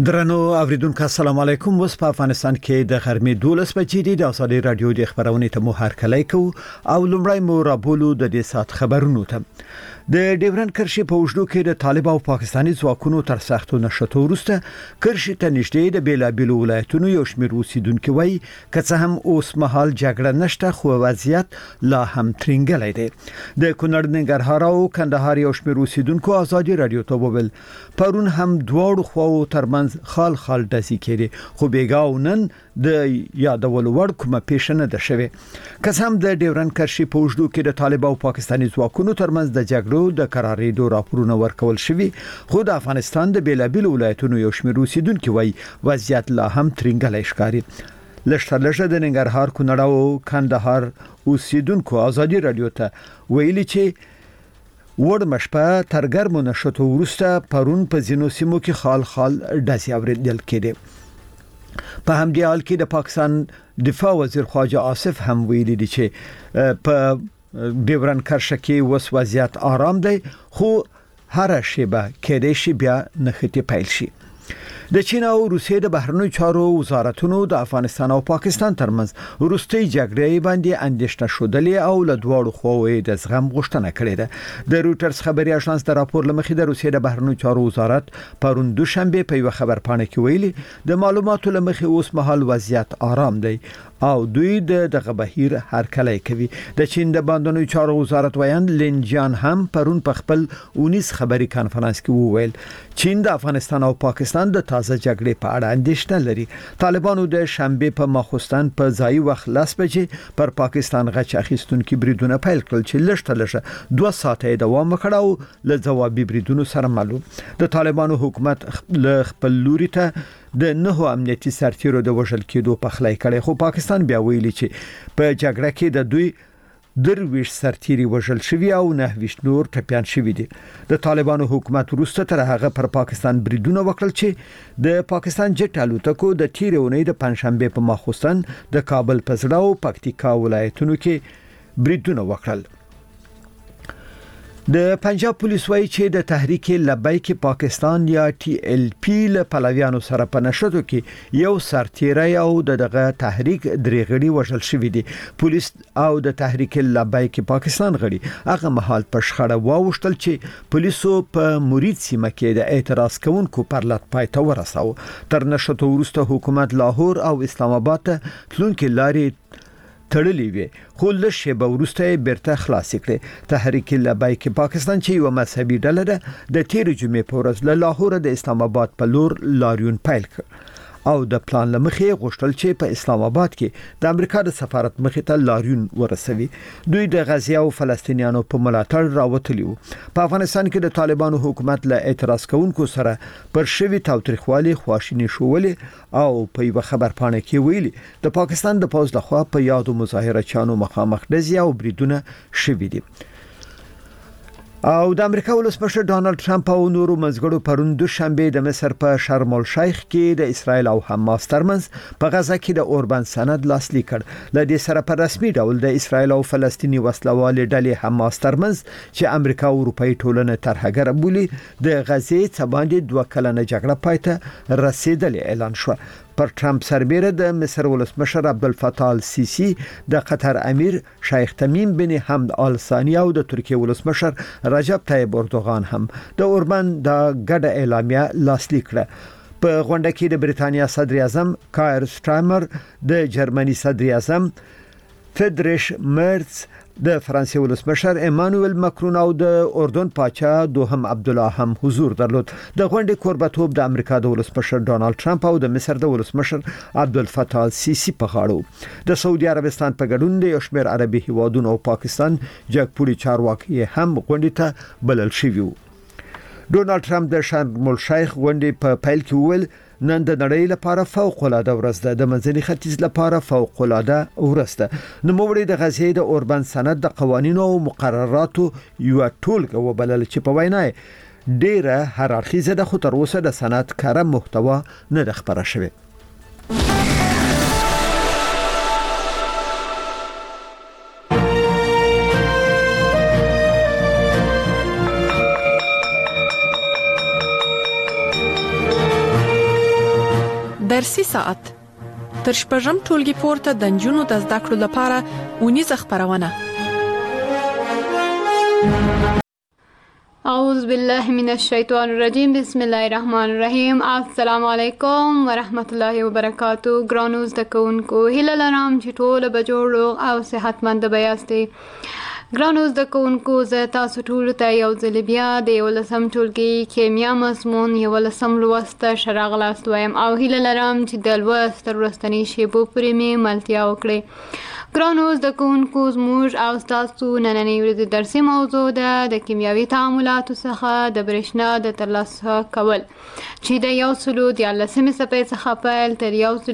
درنو اوریدونکو السلام علیکم. وس په افغانستان کې د غرمې 12 بجې د ازادي رادیو د خبرونې ته مو هرکلی کو او لمړی مو رابولو د دې سات خبرونو ته. د ډیورن کرښې په وژدو کې د طالب او پاکستاني ځواکونو تر سختو نشټو وروسته کرښې ته نږدې د بیلابیلو ولایتونو یو شمېر اوسیدونکو وایي که هم اوس مهال جګړه نشته خو وضعیت لا هم ترنګلی دی. د کونړ ننګرهار او کندهار یو شمېر اوسیدونکو ازادي رادیو ته وویل پرون هم دواړو خواو ترمنځ خال ډزې کېدې خو بیګاو نن د یادولو وړ کومه پیښه نه ده شوې. که هم د ډیورن کرښې په وژدو کې د طالب او پاکستاني ځواکونو ترمنځ د جګړو د قراردادو راپورونه ورکول شوي خو د افغانستان د بیلابیلو ولایتونو یو شمېر اوسیدونکو وایي وضعیت لا هم ترنګلی ښکاري. لښترلښه د ننګرهار کونړ او کندهار اوسیدونکو ازادي رادیو ته ویلي چې وړ مشپه تر ګرمو نشټو وروسته پرون په ځینو سیمو کې خال ډزې اوریدل کېدې. په همدې حال کې د پاکستان دفاع وزیر خواجه آصف هم ویلي دی چې په ډیورن کرښه کې وس وضعیت آرام دی خو هر شیبه کېدای شي بیا نښتې پیل شي. د چین او روسیې د بهرنیو چارو وزارتونو د افغانستان او پاکستان ترمنځ وروستي جګړې باندې اندېښنه شودلې او له دواړو خواوو د زغم غوښتنه کړې ده. د روټرز خبري اژانس د راپور لمخې د روسیې د بهرنیو چارو وزارت پرون دوشنبه په یو خبرپاڼه کې ویلي د معلوماتو لمخې اوس مهال وضعیت آرام دی او دوی دغه بهیر هرکلی کوي. د چین د باندنیو چارو وزارت ویاند لین جان هم پرون په خپل 19 خبري کانفرنس کې وویل چین د افغانستان او پاکستان د تازه جګړې په اړه اندېښنه لري. طالبانو د شنبه په ماخوستن په ځای وخت 10 بجې پر پاکستان غچ اخیستونکو بریدونه پیل کړل چې لږه 2 ساعته دوام وکړ او له ځوابي بریدونو سره مالو. د طالبانو حکومت له خپل لوري ته د نهو امنیتي سرتیرو د وژل کېدو په خلای کړي خو پاکستان بیا ویلي چې په جګړه کې د دوی 23 سرتیري وژل شوی او 9 نور ټپيان شوی دي. د طالبانو حکومت وروسته تر هغه پر پاکستان بریدونه وکړل چې د پاکستان جټ الوتکو د تیرې اونۍ د پنځشنبه په ماخوستن د کابل په زړه او پکتیکا ولایتونو کې بریدونه وکړل. د پنجاب پولیس وایي چې د تحریک لبیک پاکستان یا ټي ال پی له پلویانو سره په نشټو کې یو سرتیری او دغه تحریک درېغړي وژل شوی دی. پولیس او د تحریک لبیک پاکستان غړي هغه مهال په شخړه واوښتل چې پولیسو په مرید سیمه کې د اعتراض کوونکو پر لټ پای ته ورساو. تر نشټو وروسته حکومت لاهور او اسلام آباد ته تلونکي لارې تړلې وي خو له شیبه وروسته بیرته خلاص کړي. تحریک لبیک پاکستان چې یو مذهبي ډله ده د تیر جمعې په ورځ له لاهور د اسلام آباد په لور لاریون پیل کړ او د پلان لمخې غوښتل چې په اسلام آباد کې د امریکا د سفارت مخې ته لاریون ورسوي. دوی د غزه او فلسطینیانو په ملاتړ راوتلی وو. په افغانستان کې د طالبانو حکومت له اعتراض کوونکو سره پر شوی تاوتریخوالي خواشینی شولې او په یو خبرپاڼه کې ویلي د پاکستان د پوز لخوا په یادو مظاهره چانو مخامخ ډزې او بریدونه شوي دي. او د امریکا ولسمشر ډانلډ ټرمپ او نورو منځګړو پرون دوشنبه د مصر په شرم الشیخ کې د اسرائیل او حماس ترمنځ په غزه کې د اوربان سند لاسلیک کړ. ل دې سره په رسمي ډول د اسرائیل او فلسطینی وسلوال ډلې حماس ترمنځ چې امریکا او اروپאי ټولنه ترهګر بولي د غزې څخه باندې 2 کلنه جګړه پاتې رسیدلې اعلان شو. پر ټرمپ سربېره د مصر ولسمشر عبدالفتاح السیسی د قطر امیر شیخ تمیم بن حمد آل ثانی او د ترکیه ولسمشر رجب طیب اردوغان هم د اوربان د ګډه اعلامیه لاسلیک کړه. په غونډه کې د بریتانیا صدر اعظم کایر سټارمر د جرمني صدر اعظم فریدریش مرز د فرانسې ولسمشر ایمانوئل ماکرون او د اردن پاچا دوهم عبدالله هم حضور درلود. د غونډې کوربتوب د امریکا د ولسمشر ډانلډ ټرمپ او د مصر د ولسمشر عبدالفتاح السیسی په غاړه. د سعودي عربستان په ګډون د یو شمېر عربي هیوادونو او پاکستان جګپوړي چارواکي هم غونډې ته بلل شوي وو. ډونالد ټرمپ د شرم الشیخ غونډې په پیل کې وویل نن د نړۍ لپاره فوق العاده ورځ ده. د منځني ختیځ لپاره فوق العاده ورځ ده. نوموړي د غزې د اوربان سند د قوانینو او مقرراتو یو ټولګه وبلل چې په وینا ډیره هر اړخیزه ده خو تر اوسه د سند کار محتوا نه د خبره شوی. درسي ساعت تر شپږم ټولګي پورته د نجونو د زده کړو لپاره ونیزه خبرونه. اعوذ بالله من الشیطان الرجیم. بسم الله الرحمن الرحیم. السلام علیکم ورحمت الله وبرکاتہ. ګرانو زده کوونکو، هیله لرم چې ټول به جوړ او صحتمند به یاستئ. ګرانو زده کوونکو، زه تاسو ټول ته یو ځل بیا د 11م ټولګي کیمیا مضمون 11م لوست ته ښه راغلاست وایم او هیله لرم چې د لوست تر وروستنۍ شیبو پورې مې ملتیا وکړئ. ګرانو زده کوونکو، زموږ او ستاسو نننۍ ورځې درسي موضوع ده د کیمیاوي تعاملاتو څخه د برېښنا د ترلاسه کول، چې د 114 صفحې څخه پیل تر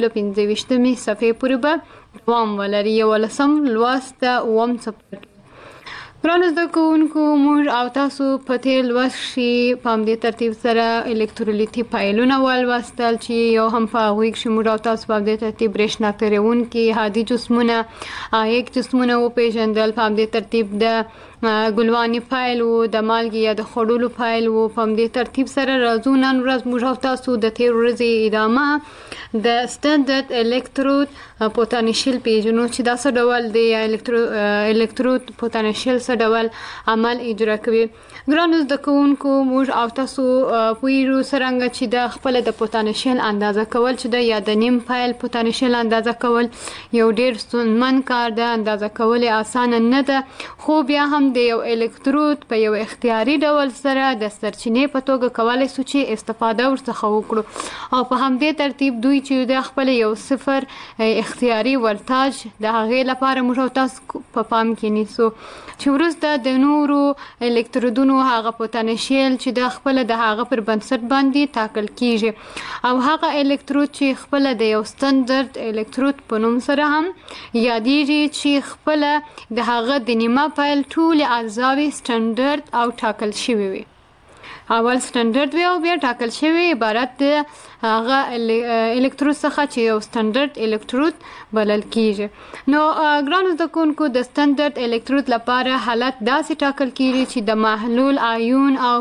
125 صفحې پورې به دوام ولري. 11م لوست اووم څپرکی. ګرانو زده کوونکو، موږ او تاسو په تیر لوست کې په همدې ترتیب سره الکترولیتي فایلونه ولوستل چې یو هم په هغوی کې موږ او تاسو په همدې ترتیب برېښنا تیروونکي هادي جسمونه عایق جسمونه وپېژندل. په همدې ترتیب د ګلواني فایل و، د مالګې یا د خوړلو فایل و. په همدې ترتیب سره راځو نن ورځ موږ او تاسو د تیر ورځې ادامه د سټنډرډ الکترود پوتنشیل پیژنو چې دا څه ډول دی، الکترود پوتنشیل څه ډول عمل اجرا کوي. ګرانو زده کوونکو، موږ او تاسو پوهیږو څرنګه چې د خپل د پوتنشیل اندازه کول چې د یا د نیم فایل پوتنشیل اندازه کول یو ډیر ستونزمن کار ده. اندازه کول اسانه نه ده، خو بیا هم د یو الکترود په یو اختیاري ډول سره د سرچینې په توګه کولی شو چې استفاده ورڅخه وکړو او په همدې ترتیب دوی چې د خپل یو صفر اختیاري ولتاژ د هغې لپاره موږ او تاسو په پام کې نیسو چې وروسته د نورو الکترودونو هغه پوتنشیل چې د خپل د هغه پر بنسټ باندې ټاکل کیږي او هغه الکترود چې خپل د یو سټنډرډ الکترود په نوم سره هم یادېږي چې خپل د هغه د نیمه فایل ټول اجزاوې سټنډرډ او ټاکل شوي وي. اول سټنډرډ وي او بیا ټاکل شوی عبارت د هغه الکترود څخه چې یو سټنډرډ الکترود بلل کیږي. نو ګرانو زده کوونکو، د سټنډرډ الکترود لپاره حالت داسې ټاکل کیږي چې د محلول آیون او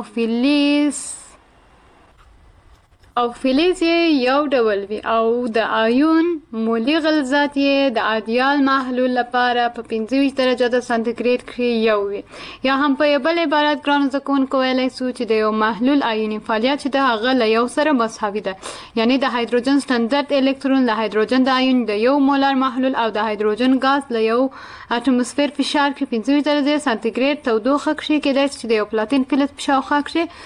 فلز یو ډول وي او د آیون مولي غلظت یې د ایدیال محلول لپاره په 25 درجه د سانتیګریډ کې یو وي. یا هم په بل عبارت ګرانو زده کوونکو ویلی سو چې د یو محلول آیوني فعالیت چې د هغه له یو سره مساوي ده، یعنی د هایدروجن سټنډرډ الکترون له هایدروجن د آیون د یو مولر محلول او د هایدروجن غاز له یو اټموسفیر فشار کې 25 درجه سانتیګریډ تودوخه کې کېدای چې د یو پلاتین فلز په شاوخوا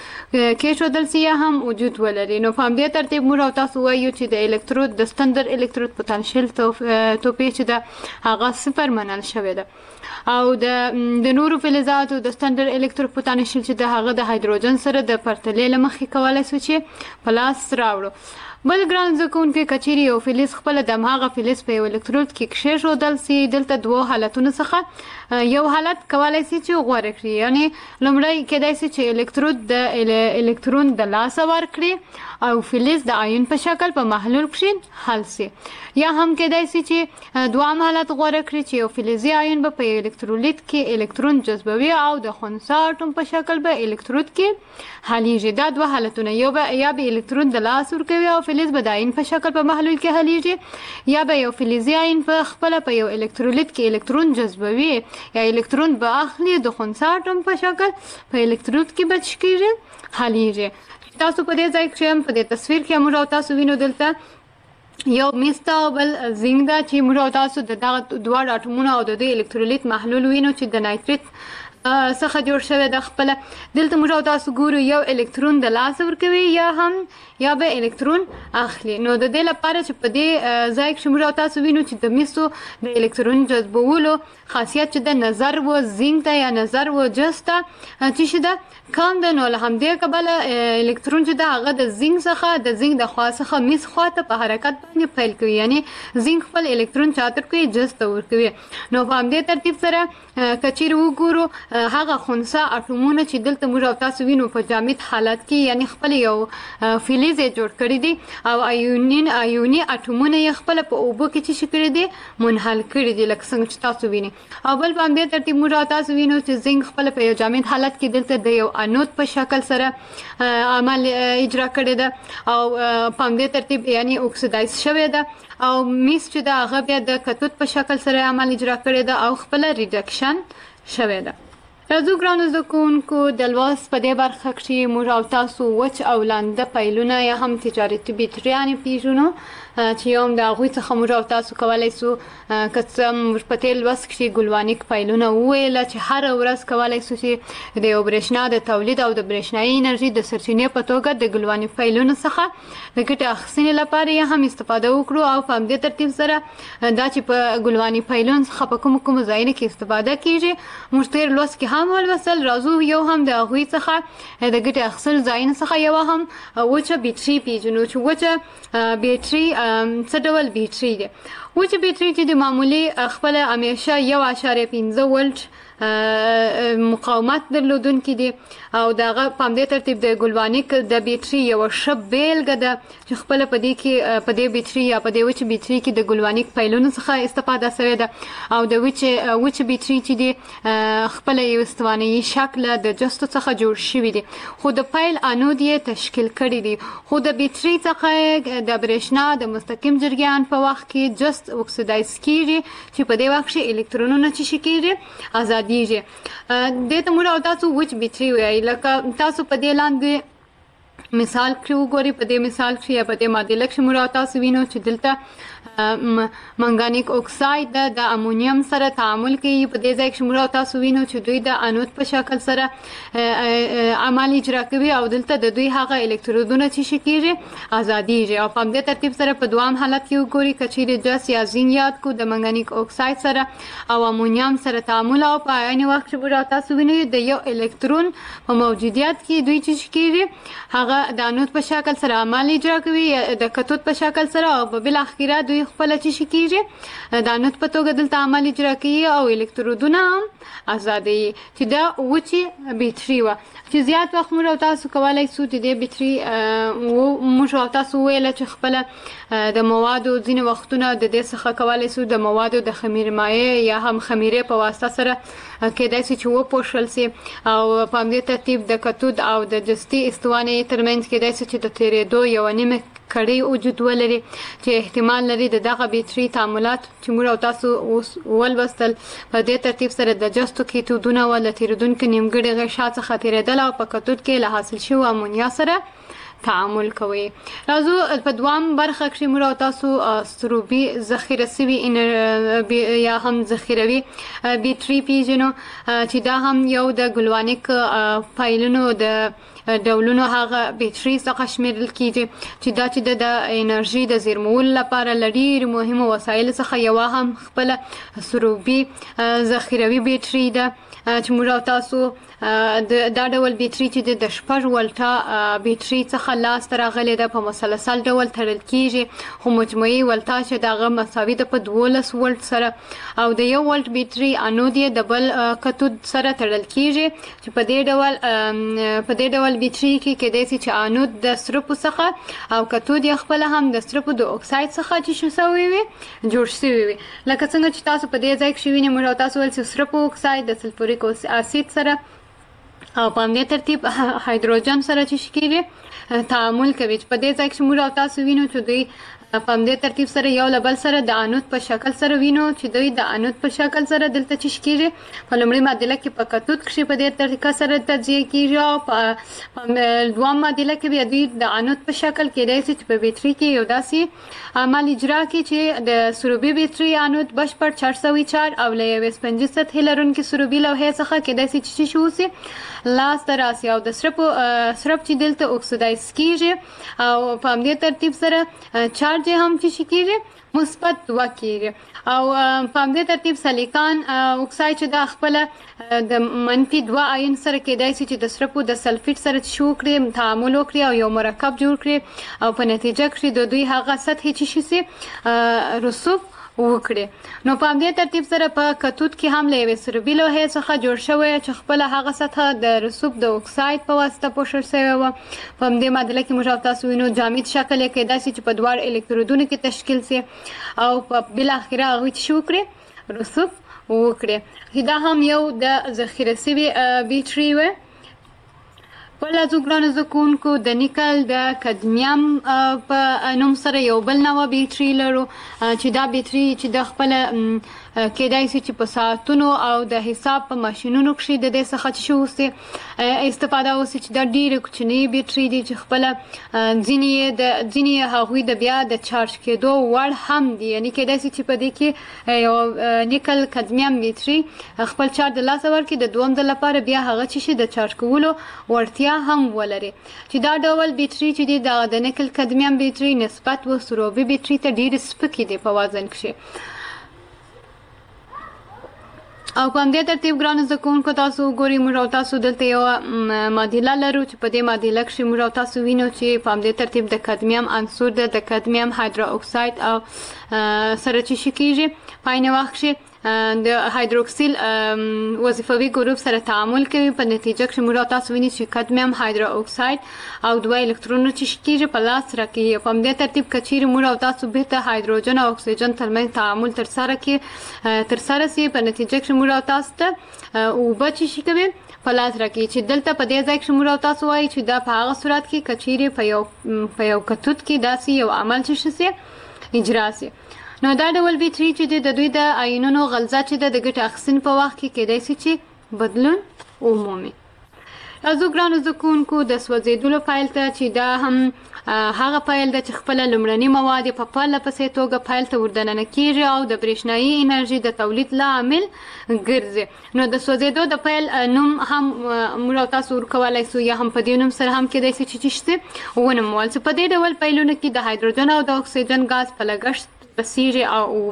کېښودل سي یا هم وجود ولري. نو په همدې ترتیب موږ او تاسو وایو چې د الکترود د سټنډرډ الکترود پوتنشیل توپیر چې ده هغه صفر منل شوی ده او د نورو فلزاتو د سټنډرډ الکترود پوتنشیل چې د هغه د هایدروجن سره د پرتلې له مخې کولی شو چې په لاس راوړو. بل ګران زده کوونکي، که چیرې یو فلز خپله د هماغه فلز په یو الکترود کې کېښودل سي، دلته دوو حالتونو څخه یو حالت کولی سي چې غوره کړي. یعنې لومړی کېدای سي چې الکترود د الکترون د لاسه ورکړي او فلز د آیون په شکل په محلول کې حل سي، یا هم کېدای سي چې دوام حالت غوره کړي چې یو فلزي آیون به په الکترولیت کې الکترون جذبوي او د خنثی اټوم په شکل به الکترود کې حلیږي. دا دوه حالتونه، یا به الکترون د لاس ورکوي او فلز به د آیون په شکل په محلول کې حلیږي، یا به یو فلزي آیون په خپله په یو الکترولیت کې الکترون جذبوي یا الکترون به اخلي د خنثی اټوم په شکل په الکترود کې به څه کېږي، حلیږي. تاسو په دې ځای کې په دې تصویر کې موږ او تاسو وینو دلته یو میستا او بل زنګ ده چې موږ او تاسو د دغه دواړو اټومونو او د دوی الکترولیت محلول وینو چې د نایتریت څخه جوړ شوی د خپله. دلته موږ او تاسو ګورو یو الکترون د لاسه ورکوي یا به الکترون اخلي. نو د دې لپاره چې په دې ځای کې موږ او تاسو وینو چې د میسو د الکترون جذبولو خاصیت چې د نظر و زنګ ته یا نظر و جس ته چې ده کم ده. نو له همدې کبله الکترون چې ده هغه د زنګ د خوا څخه میس خوا ته په حرکت باندې فعال کوي، یعنی زنګ خپل الکترون چاتر کوي جست ورکوي. نو په همدې ترتیب سره کچیر وګورو هغه خنثی اټومونه چې دلته موږ او تاسو وینو په جامد حالت کې، یعنی خپل یو فلز جوړ کړی دي او ایوني اټومونه یې خپل په اوبو کې چې کړی دي منحل کړی دي لکه څنګه چې تاسو وینئ. او بل په همدې ترتیب موږ او تاسو وینو چې زنګ خپل په یو جامد حالت کې دلته د یو انود په شکل سره عمل اجرا کړی ده او په همدې ترتیب یعنی اکسیدایز شوی ده، او میس چې دا هغه بیا د کتود په شکل سره عمل اجرا کړی ده او خپل ریډکشن شوی ده. راځو ګرانو زده کوونکو د لوست په دې برخه کې موږ او تاسو وچ او لانده پیلونه یا هم تجارتي بیټریانې پیژنو چې یو هم د هغوی څخه موږ او تاسو کولی سو که څه موږ په تېر لوست کې ګلوانیک پیلونه وویله چې هره ورځ کولی سو چې د یو برېښنا د تولید او د برېښنایي انرژي د سرچینې په توګه د ګلوانیک پیلونو څخه د ګټې اخیستنې لپاره یې هم استفاده وکړو. او په همدې ترتیب سره دا چې په ګلوانیک پیلونو څخه په کومو ځایونو کې استفاده کیږي موږ تېر لوست کې هم ولوستل. راځو یو هم د هغوی څخه د ګټې اخیستلو ځایونو څخه یو هم وچه بیټري پیژنو چې وچه بیټري څه ډول بیټري دی. وچه بیټري چې د معمولي خپل همیشه 1.5 ولټ مقاومت درلودونکي دي او دغه په همدې ترتیب د ګلوانیک د بیټري یو ښه بیلګه ده چې خپل په دې کې په دې بیټري یا په دې وچه بیټري کې د ګلوانیک پیلونو څخه استفاده شوې ده او د وچه بیټري چې دی خپل یو استواني شکل د جستو څخه جوړ شوی دی، خو د پیل انود یې تشکیل کړی دی، خو د بیټري څخه د برېښنا د مستقیم جریان په وخت کې جست اکسیدایز کیږي چې په دې وخت کې الکترونونه چې کیږي آزادیږي. دې ته موږ او تاسو وچ بیټري وایي. لکه تاسو په دې لاندې مثال کې وګورئ، په دې مثال کې یا په دې معادله کې موږ او تاسو وینو چې دلته منګانیک اکساید د امونیم سره تعامل کوي. په دې ځای کې موږ او تاسو وینو چې دوی د انود په شکل سره عمل اجرا کوي او دلته د دوی هغه الکترودونه چې کیږي آزادیږي. او په همدې ترتیب سره په دوام حالت کې وګورئ کچېرې جس یا زین یاد کو د منګانیک اکساید سره او امونیم سره تعامل او په عین وخت کې موږ او تاسو وینو د یو الکترون په موجودیت کې دوی چې کیږي هغه د انود په شکل سره عمل اجرا کوي د کتود په شکل سره او بل اخیره دوی خپل چې کیږي د انود په توګه دلته عمل اجرا کوي او الکترودونه هم آزادي چې دا وچه بیټري و چې زیات وخت موږ تاسو کولای سو چې د بیټري موږ تاسو ویل چې خپل د موادو ځینې وختونه د دې څخه کولای سو د موادو د خمیر مایع یا هم خمیره په واسطه سره کېدای شي چې وپوښل سي او په همدې ترتیب د کتود او د جستي استوانې ترمنځ کېدای شي چې د تیرېدو یو نیمه کړي وجود ولري چې احتمال لري دغه بیټري تعاملات چې موږ تاسو ولوستل په دې ترتیب سره د جستو کیتودونه ول تیرودونکو نیمګړي غشا څخه تیرېدل او په کتود کې له حاصل شوی امونیا سره تعامل کوي. راځو په دوام برخه کې موږ تاسو سروبي ذخیره سوي یا هم ذخیروي بیټري پیژنو چې دا هم یو د ګلوانیک فایلونو د ډولونو هغه بیټري څخه شمیرل کیږي چې دا چې د انرژي د زیرمولو لپاره لري مهمه وسایل څخه یو هم خپل سروبي ذخیروي بیټري ده چې موږ تاسو دا ډول بیټري چې د 6 ولټه بیټري څخه لاس تر غلې ده په مسلسل ډول تړل کیږي خو مجموعي ولټه چې دغه مساوي ده په 12 ولټ سره او د 1 ولټ بیټري انود یې د بل کتود سره تړل کیږي چې په دې ډول بیټري کې کېدای شي چې انود د سرپو څخه او کتود یې خپل هم د سرپو د اکساید څخه چې شوی وي جوړ شوی وي. لکه څنګه چې تاسو په دې ځای کې شوی نه موږ تاسو ول چې سرپو اکساید د سلفوریک اسید سره او په همدې ترتیب هایدروجن سره چې کیږي تعامل کوي. په دې ځای کې موږ تاسو وینو چې دوی په همدې ترتیب سره یو لبل سره د انود په شکل سره وینو چې دوی د انود په شکل سره دلته چې کیږي په لومړي معادله کې په کتود کې په دې طریقه سره تجزیه کیږي او په دوام معادله کې بیا دوی د انود په شکل کې راځي چې په بیټري کې یو داسې عمل اجرا کوي چې د سروبي بیټري انود بشپړ 404 او له 25 سطح لرونکي سروبي لوحې څخه کېدای شي چې شوسي لاس تر راسي او د سرپ چې دلته اکسیدایز کیږي او په همدې ترتیب سره چارج چارج هم چې کیږي مثبت 2 کیږي او په همدې ترتیب سلیکان اکساید چې د خپل د منفي 2 آیون سره کېدای شي چې د سرپو د سلفیټ سره شو کړي تعامل وکړي او یو مرکب جوړ کړي او په نتیجه کې د دوی هغه سطح چې شي رسوب وکړي نو په همدې ترتیب سره په کتود کې هم له سربي لوحې څخه جوړ شوی چې خپل هغه سطح د رسوب د اکساید په واسطه پوښل شوی و په همدې معادله کې موږ تاسو وینو جامد شکل یې کېدای شي چې په دوه الکترودونو کې تشکیل شي او په بل اخره هغه چې شو کړي رسوب وکړي دا هم یو د ذخیره شوی بیټري و بل از ګرانو زکونکو د نیکل د کدمیم په نوم سره یو بل نوع بیټري لرو چې دا بیټري چې د خپل کېدای شي چې په ساعتونو او د حساب په ماشينونو کې د دې څخه شو سي استفاده وسي چې د ډېر کوچنی بیټري دي چې خپل ځینی هغوی د بیا د چارج کېدو وړ هم دي یعنی کېدای شي چې په دې کې یو نیکل کدمیم بیټري خپل چارج د لاس ورکړي د دوم د لپاره بیا هغه چې د چارج کولو ورتیا هم ولري چې دا ډول بیټري چې د نیکل کدمیم بیټري نسبت و سروبي بیټري ته ډېر سپکې دي په وزن کې او په همدې ترتیب ګرانو زکونکو تاسو ګوري موږ تاسو دلته یو معادله لرو چې په دې معادله کې موږ تاسو وینو چې په همدې ترتیب د کدمیم عنصر د کدمیم هایدرو اکساید او سره چې شکیږي پاینه وخت د هایدروکسیل وظیفوي ګروپ سره تعامل کوي په نتیجه کې موږ تاسو ویني چې کدمیم هایدرو اکساید او دوه الکترونونه چې شکیږي په لاس راکې په همدې ترتیب کچیر موږ تاسو به ته هایدروجن او اکسیجن ترمنځ تعامل تر سره سي په نتیجه کې موږ تاسو ته او بچی شي کوي په لاس راکې چې دلته په دې ځای کې موږ تاسو وایي چې دا په هغه صورت کې کچیر په یو کتود کې داسې یو عمل چې شي اجرا سي نو دا ډول بیټري چې د دوی د آیونونو غلظت چې د ګټه اخیستن په وخت کې کېدای شي چې بدلون ومومي ازو ګرانو زکونکو د سوځیدلو فایل ته چې دا هم هغه فایل د خپل لمړنی مواد په پرله پسې توګه فایل ته وردننه کیږي او د برېښنایي انرژي د تولید لامل ګرځي نو د سوځیدو د فایل نوم هم موږ تاسو ورکولای شو یا هم په دې نوم سره هم کېدای شي چې شته ونمول په دې ډول فایلونو کې د هایدروجن او د اکسیجن غاز په لګښت بسیږي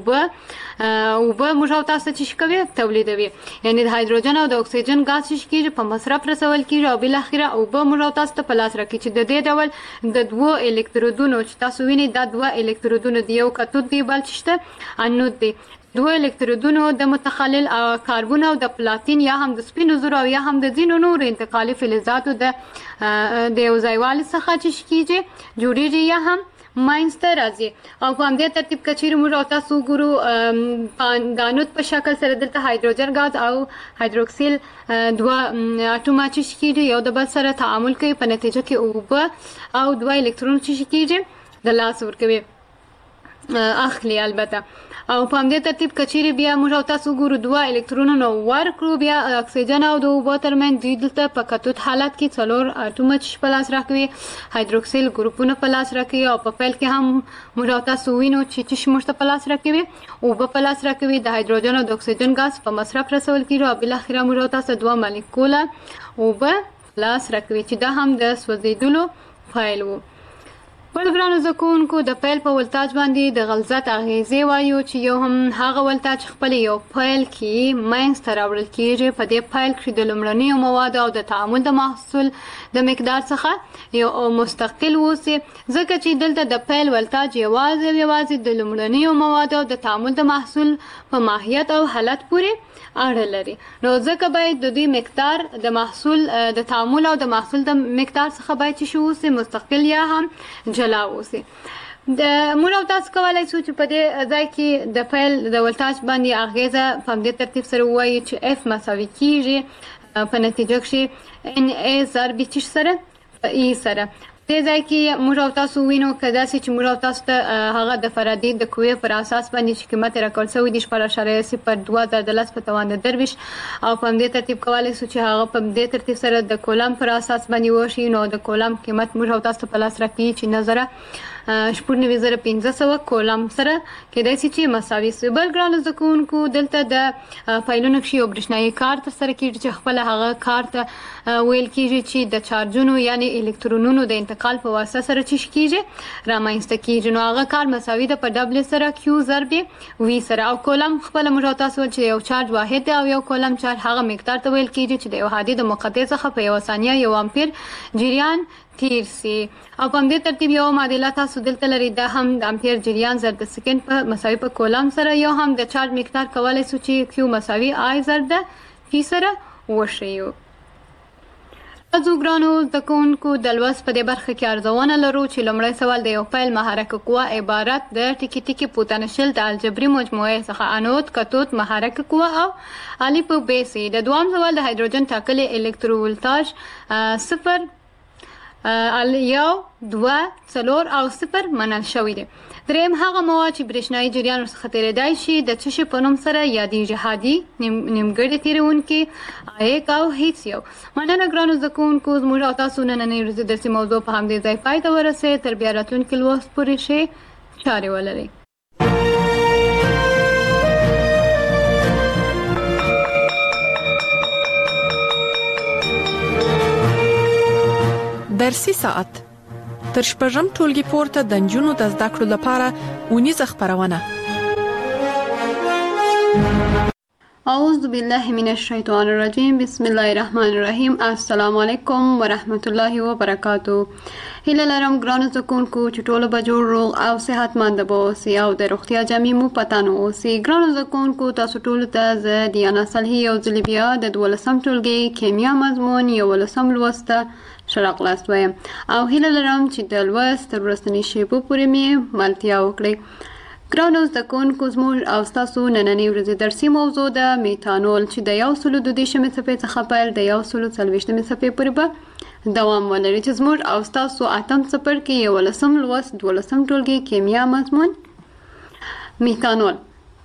او اوبه موږ تاسو چې کوي تولیدوي یعنی د هایدروجن او د اکسیجن غاز چې کیږي په مصرف رسول کیږي او بل اخره اوبه موږ تاسو ته په لاس راکړي چې د دې ډول د دوه الکترودونو چې تاسو ویني دا دوه الکترودونه دی یو کتود دی بل چې انود دی دوه الکترودونو د متخلل کاربن او د پلاتین یا هم د سپینو زرو یا هم د ځینو نور انتقالي فلزاتو د یو ځایوالي څخه چې کیږي جوړیږي یا هم ماینسته راځي او په همدې ترتیب کچیر موږ تاسو ګورو دانود په شکل سره دلته هایدروجن غاز او هایدروکسیل دوه اټومه چې کیږي یو د بل سره تعامل کوي په نتیجه کې اوبه او دوه الکترون چې کیږي د لاس ورکوي اخلي البته او په همدې ترتیب کچیر بیا موږ تاسو ګورو دوه الکترونونه ورکړو بیا اکسیجن او د اوبو ترمنځ دلته په کتود حالت کې څلور اټومه چې په لاس راکوي هایدروکسیل ګروپونه په لاس راکوي او په پیل کې هم موږ تاسو وینو چې موږ په لاس راکوي اوبه په لاس راکوي د هایدروجن او د اکسیجن غاز په مصرف رسول کیږي او بل اخره موږ تاسو دوه مالیکوله اوبه لاس راکوي چې دا هم د سوځیدلو فایل وو بل ګرانو زکونکو د فایل په ولتاج باندې د غلظت اغیزې وایو چې یو هم هغه ولتاج خپل یو فایل کې ماینس تر اورل کیږي په دې فایل کې د لمړنی مواد او د تعامل د محصول د مقدار څخه یو مستقل وسی ځکه چې دلته د فایل ولتاج یوازې د لمړنی مواد او د تعامل د محصول په ماهیت او حالت پورې اړه لري نو ځکه باید د دې مقدار د محصول د تعامل او د محصول د مقدار څخه باید شو سي مستقل یا هم جلا وسی د موږ تاسو کولای شو چې په دې ځای کې د فایل د ولتاج باندې اغیزه په دې ترتیب سره وایي چې F مساوي کیږي په نتیجه کې Na ضرب چې سره ای سره دې ځای کې موږ تاسو وینو کدا چې موږ تاسو ته هغه د فرادی د کوې پر اساس باندې چې قیمت راکول شوی د 0.02 په توان د درویش او په دې ترتیب کولای شو چې هغه په دې ترتیب سره د کولم پر اساس باندې وشي نو د کولم قیمت موږ تاسو ته په لاس راکړي چې نظر 14,500 کولم سره کېدای شي چې مساوي شي. بل ګرانو زده کوونکو دلته د فایلونو کې یو برېښنایي کار ترسره کېږي چې خپل هغه کار ته ویل کېږي چې د چارجونو یعنی الکترونونو د انتقال په واسطه سره چې کېږي رامنځته کېږي. نو هغه کار مساوي ده په ډبل سره کیو ضرب وی سره. او کولم خپل موږ تاسو چې یو چارج واحد دی او یو کولم چارج هغه مقدار ته ویل کېږي چې د یو هادي د مقطع څخه په یو ثانیه 1 امپیر جریان تیر سي. او په دې ترتیب یو معادله تاسو دلته لري دا هم د امپیر جریان ضرب د سکند په مساوي په کولم سره یو هم د چارج مقدار کولای شو چې کیو مساوي آی ضرب د پی سره وشيو. ازو ګرانو د کوونکو د لوست په دې برخه کې ارزونه لرو چې لومړی سوال د یو فایل محرک قوه عبارت د ټکی ټکی پوتنشل د الجبري مجموعه څخه انود کتود محرک قوه او الف ب سي. د دوام سوال د هایدروجن ټاکلي الکتروولتاژ 0 1 2 4 او 0 منل شوی دی. دریم هغه مواد چې برېښنايي جریان ورڅخه تیریدای شي د څه شي په نوم سره یادېږي؟ هادي، نیمګړی تیرونکي، عایق او هیڅ یو. مننه ګرانو زده کوونکو، زموږ او تاسو نننۍ ورځې درسي موضوع په همدې ځای پای ته ورسېد. تر بیا راتلونکي لوست پورې ښې چارې ولرئ. درسي ساعت تر شپږم ټولګي پورته د نجونو د زده کړو لپاره اونیزه خبرونه. اعوذ بالله من الشیطان الرجیم، بسم الله الرحمن الرحیم. السلام علیکم ورحمت الله وبرکاتو. هیله لرم ګرانو زده کوونکو چې ټول به جوړ روغ او صحتمند اوسئ او د روغتیا جامې مو پتانه اوسئ. ګرانو زده کوونکو، تاسو ټول ته زه دیانا صالحي یو ځل بیا د 12م ټولګي کیمیا مضمون 11م لوست شرق لاست وایم او هیله لرم چې د لوست تر وروستنۍ شیبو پورې مې ملتیا وکړئ. ګرانو زده کوونکو، زموږ او ستاسو نننۍ ورځې درسي موضوع ده میتانول چې د 132 صفحې څخه پیل د 140 صفحې پورې به دوام ولري چې زموږ او ستاسو اتم څپرکي 11م لوست 12م ټولګي کیمیا مضمون میتانول.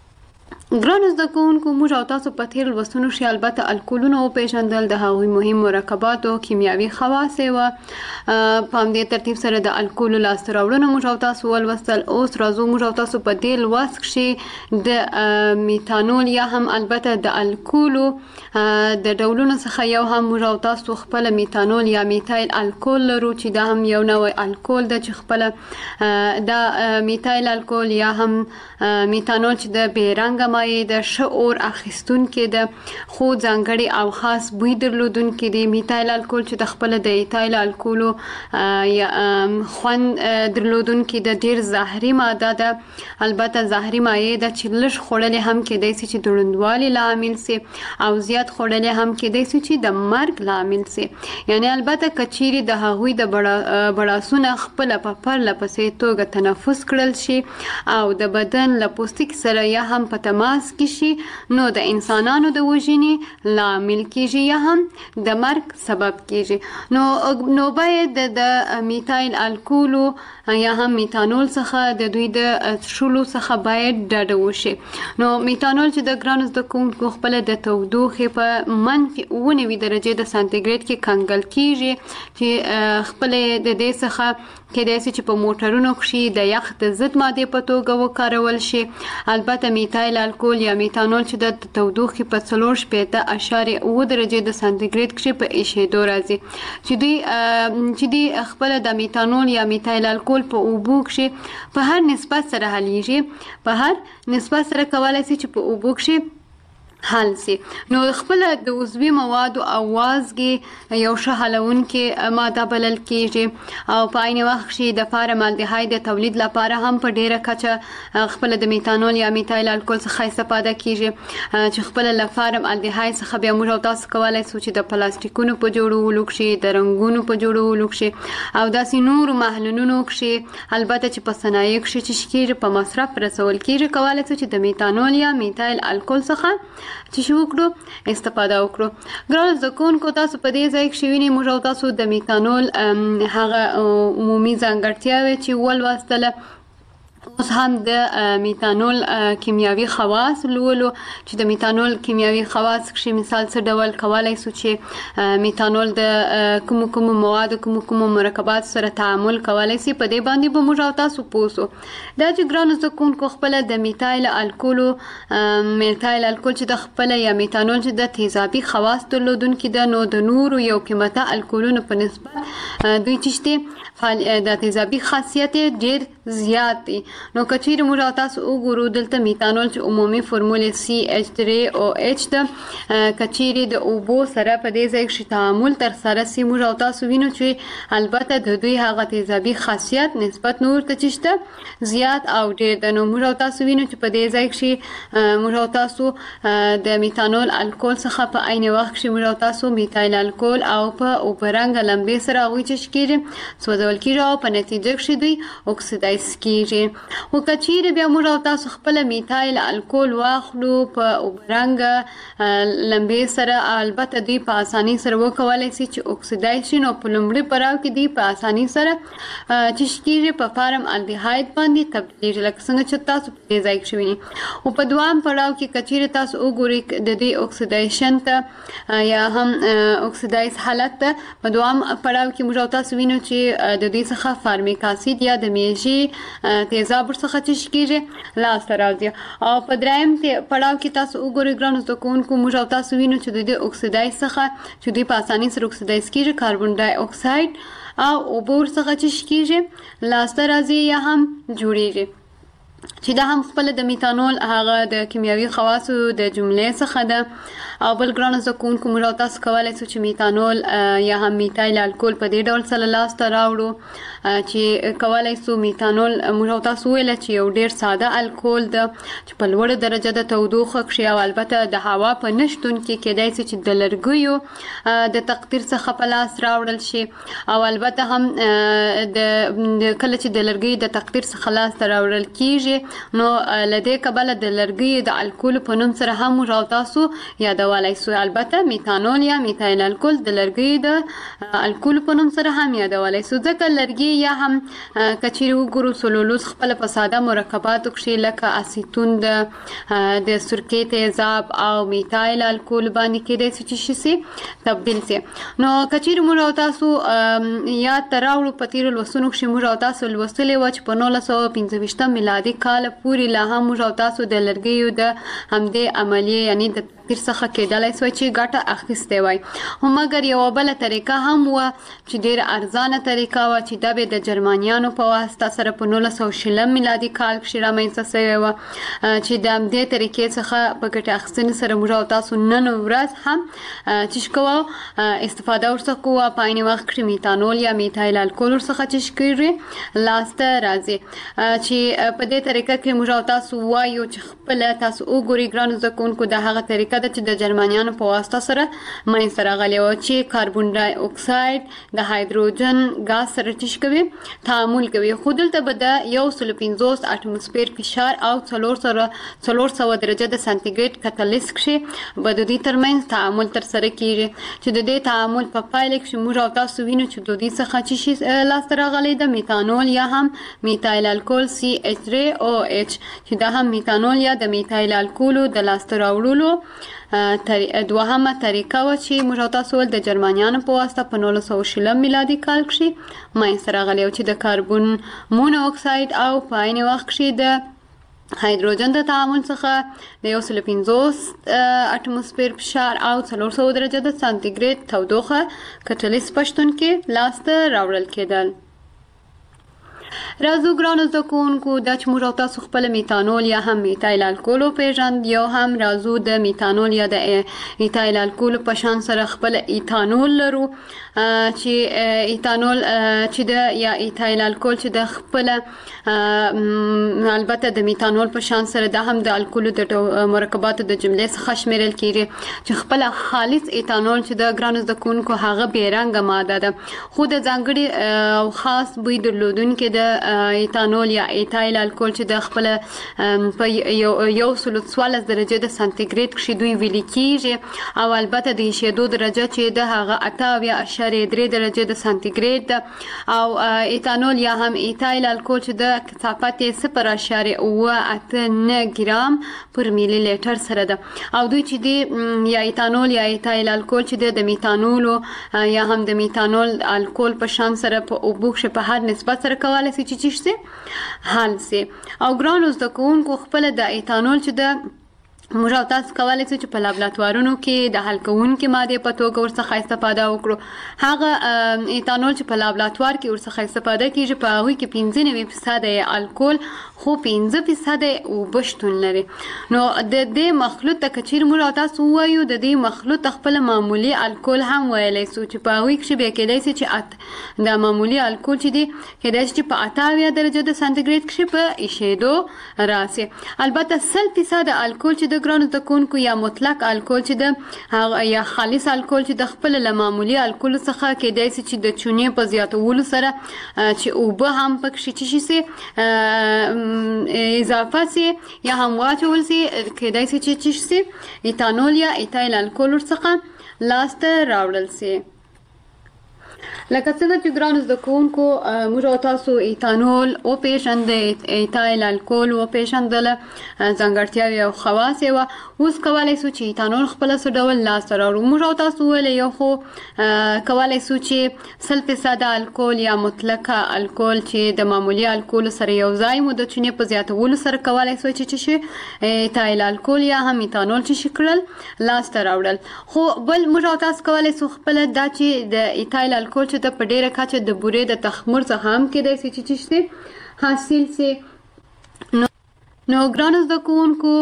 ګرانو زده کوونکو، موږ او تاسو په تیر لوستونو کې البته الکولونه وپېژندل، د هغوی مهم مرکبات او کیمیاوي خواص و په همدې ترتیب سره د الکولو لاسته راوړنه موږ او تاسو ولوستل. اوس راځو موږ او تاسو په دې لوست کې د میتانول یا هم البته د الکولو د ډولونو څخه یو هم موږ او تاسو خپل میتانول یا میتایل الکول لرو چې دا هم یو نوع الکول ده چې خپل د میتایل الکول یا هم میتانول چې د بیرنګ د شعور اخیستونکي د خو ځانګړي او خاص بوی درلودونکي دی. میتایل الکول چې د خپل د ایتایل الکولو یا خوند درلودونکي د ډیر زهري ماده ده. البته زهري مایع ده چې لږ خوړلې هم کېدای شي چې د ړندوالي لامل سي او زیات خوړلې هم کېدای شي چې د مرګ لامل سي. یعنی البته کچيري د هغوی د بړاسونه خپل په پرله پسې توګه تنفس کړل شي او د بدن له پوستکي سره یا هم په تماس کې شي نو د انسانانو د وژنې لامل کېږي یا هم د مرګ سبب کېږي. نو باید د میتایل الکولو یا هم میتانول څخه د دوی د څښلو څخه باید ډډه وشي. نو میتانول چې د ګرانو زده کوونکو خپل د تودوخې په -9 درجې د سانتیګریډ کې کنګل کېږي چې خپل د دې څخه کېدای شي چې په موټرونو کې د یخ د ضد مادې په توګه وکارول شي. البته میتایل الکول یا میتانول چې د تودوخې په 4.8 درجې د سانتیګریډ کې په ایشېدو راځي چې دوی خپل د میتانول یا میتایل الکول په اوبو کې په هر نسبت سره حلیږي، په هر نسبت سره کولای شي چې په اوبو کې حل سي. نو خپل د عضوي موادو او وازګي یو ښه حلونکې ماده بلل کېږي او په عین وخت کې د فارمالدهاید د تولید لپاره هم په ډیره کچه خپل د میتانول یا میتایل الکول څخه استفاده کېږي چې خپل له فارمالدهاید څخه بیا موږ تاسو کولای شو چې د پلاستیکونو په جوړولو کې، د رنګونو په جوړولو کې او داسې نور محلونو کې البته چې په صنایع کې چې کېږي په مصرف رسول کېږي کولای شو چې د میتانول یا میتایل الکول څخه چې شو وکړو استفاده وکړو. ګرانو زده کوونکو، تاسو په دې ځای کې وینئ موږ او تاسو د میتانول هغه عمومي ځانګړتیاوې چې ولوستله اوس هم د میتانول کیمیاوي خواص لولو چې د میتانول کیمیاوي خواص کې مثال څه ډول کولای شو چې میتانول د کوم مواد کوم مرکبات سره تعامل کولای شي په دې باندې به موږ او تاسو پوسو دا چې ګرانو زکونکو خپل د میتایل الکول چې د خپل یا میتانول چې د تیزابي خواص درلودونکي د نو د نورو یو قیمته الکولونو په نسبت دوی چې د تیزابي خاصیت ډیر زیات دي نو کچیر موږ تاسو وګورو دلته میتانول چې عمومي فرمول CH3OH د کچیر د اوبو سره په دې ځای کې تعامل تر سره سي موږ تاسو وینو چې البته د دوی هغه تیزابي خاصیت نسبت نور ته چشته زیات او ډیر د نو موږ تاسو وینو چې په دې ځای کې موږ تاسو د میتانول الکول څخه په عین وخت کې موږ تاسو میتایل الکول او په اوبرنګ لمبې سره غوي چې کېږي سوځول کېږي او په نتیجه کې دوی اکسیدایز کیږي او کچیر بیا موږ تاسو خپل میتایل الکول واخلو په اوبرنګ لمبې سره البته دوی په اساني سره وکولای شي چې اکسیدایز شي نو په لومړي پړاو کې دوی په اساني سره چې کیږي په فارم الډیهاید باندې تبدیل لکه څنګه چې تاسو په دې ځای کې شوی او په دوام پړاو کې کچیر تاسو وګورئ د دې اکسیدیشن ته یا هم اکسیدایز حالت ته په دوام پړاو کې موږ تاسو وینو چې د دې څخه فارمیک اسید یا د میژي تیزاب څخه چې کیږي لاس راځي او په دریم پړاو کې تاسو وګورئ ګرانو زکونکو موږ تاسو وینو چې د اکسیدایز څخه چې دوی په اساني سره اکسیدایز کیږي کاربن ډای اکساید او اوبور څخه چې کیږي لاس راځي یا هم جوړیږي چې دا هم خپل د میتانول هغه د کیمیاوي خواصو د جملې څخه ده او بل ګرانو زکونکو موږ تاسو کولای شو چې میتانول یا هم میتایل الکول په دې ډول سره لاس ته راوړو چې کولای شو میتانول موږ تاسو ویل چې یو ډیر ساده الکول ده چې په لوړ درجه د تودوخه کې او البته د هوا په نشټون کې کېدای شي چې د لرګیو د تقدیر څخه په لاس راوړل شي او البته هم د کله چې د لرګي د تقدیر څخه لاس ته راوړل کیږي نو لدې کبله د لرګي د الکول په نوم سره هم موږ تاسو یادولای شو البته میتانول یا میتایل الکول د لرګي د الکول په نوم سره هم یادولای شو ځکه لرګي یا هم کچیر وګورو سلولوز خپل په ساده مرکباتو کې لکه اسیتون د سرکې تیزاب او میتایل الکول باندې کېدای شي چې تبدیل شي نو کچیر موږ تاسو یاد تراوړو په تیر لوسونو کې موږ تاسو لوستلې و چې په 1925 میلادي کال پورې لا هم موږ تاسو د لرګیو د همدې عملیه یعنی د تیر څخه کېدلای شو چې ګټه اخیسته وای هم مګر یو بل طریقه هم و چې ډیر ارزانه طریقه و چې د د جرمنیانو په واسطه سره په 1900 میلادي کال کې رامنځته شوی و چې د همدې طریقې څخه په ګټه اخیستنې سره موږ تاسو نن ورځ هم چې کوو استفاده ورڅخه کوو په عین وخت کې میتانول یا میتایل الکول ورڅخه چې کیږي لاسته راځي چې په دې طریقه کې موږ تاسو وایو چې خپل تاسو وګورئ ګرانو زکونکو د هغه طریقه ده چې د جرمنیانو په واسطه سره مې سره غلي و چې کاربن ډای اکساید د هایدروجن غاز سره کوي تعامل کوي خو دلته به د 150 اټموسفیر فشار او 400 درجه د سانتیګریډ کتالیس کې به د دې ترمنځ تعامل تر سره کیږي چې د دې تعامل په پایله کې موږ تاسو وینو چې د دې څخه چې لاس راغلي د میتانول یا هم میتایل الکول CH3OH چې دا هم میتانول یا د میتایل الکول د لاس راوړلو دوهمه طریقه و چې موږ تاسو ول د جرمنیانو په واسطه په 1900 میلادي کال کې مې سره غلي چې د کاربن مونو اکساید او په عین وخت کې د هایدروجن د تعامل څخه د 150 اټموسفیر فشار او 400 درجه د سانتیګریډ تودوخه کټلیس پښتون کې لاسته راوړل کېدل راځو ګرانو زکونکو د موږ تاسو خپل میتانول یا هم میتایل الکول پیژند یو هم راځو د میتانول یا د میتایل الکول په شان سره خپل ایتانول لرو چې ایتانول چې د یا ایتایل الکول چې د خپل البته د میتانول په شان سره د هم د الکول د مرکباتو د جملې څخه شمیرل کیږي چې خپل خالص ایتانول چې د ګرانو زکونکو هغه بیرنګ ماده ده خو د ځانګړي او خاص بوی درلودونکو د ایتانول یا ایتایل الکول چې د خپل په 114 درجه د سانتیګریډ کې دوی ویل کیږي او البته د شیدو درجه چې د هغه 8.3 درجه د سانتیګریډ او ایتانول یا هم ایتایل الکول چې د کثافت 0.89 ګرام پر میلی لیټر سره ده او دوی چې دی یا ایتانول یا ایتایل الکول چې د میتانول یا هم د میتانول الکول په شان سره په اوبو کې په هر نسبت سره کولای شي چې حل سي او ګرانوز د کوونکو خپل د ایتانول چې د موږ تاسو کولای شو چې په لابراتوارونو کې د حل کوونکو ماده په توګه ورڅخه استفاده وکړو هغه ایتانول چې په لابراتوار کې ورڅخه استفاده کیږي په هغه کې 15% الکول خو 15% وبشتون لري نو د دې مخلوط د کچیر موږ تاسو وایو د دې مخلوط خپل معمولی الکول هم ویلای شو چې په هغه کې به کېدای شي چې د معمولی الکول چې دی کېدای شي په 8 درجه د سانتیګریډ کې په ایشیدو راسي البته 100% الکول چې د ګرانو د کونکو یا مطلق الکول چې د یا خالص الکول چې د خپل معمولی الکول څخه کېدای شي چې د چونې په زیاتولو سره چې اوبه هم پکې شي اضافه سي یا هم واچول سي کېدای شي چې ایتانول یا ایتایل الکول څخه لاسته راوړل سي لکه څنګه چې ګرانو د کوونکو موږ تاسو ایتانول او پیشند ایتایل الکول او پیشندل ځانګړتیاوې او خواص او اوس کولای شو چې ایتانول خپل څه ډول لاس راوړو موږ تاسو ول یو خو کولای شو چې 100% الکول یا مطلقه الکول چې د معمولی الکول سره یو ځای مو د چونې په زیاتولو سره کولای شو چې ایتایل الکول یا هم ایتانول چې شکل لاس راوړل خو بل موږ تاسو کولای شو خپل دا چې د ایتایل الکول چې د پډېره کاچه د بورې د تخمر څخه هم کېدای شي چې حاصل سي نو ګرانو د کوونکو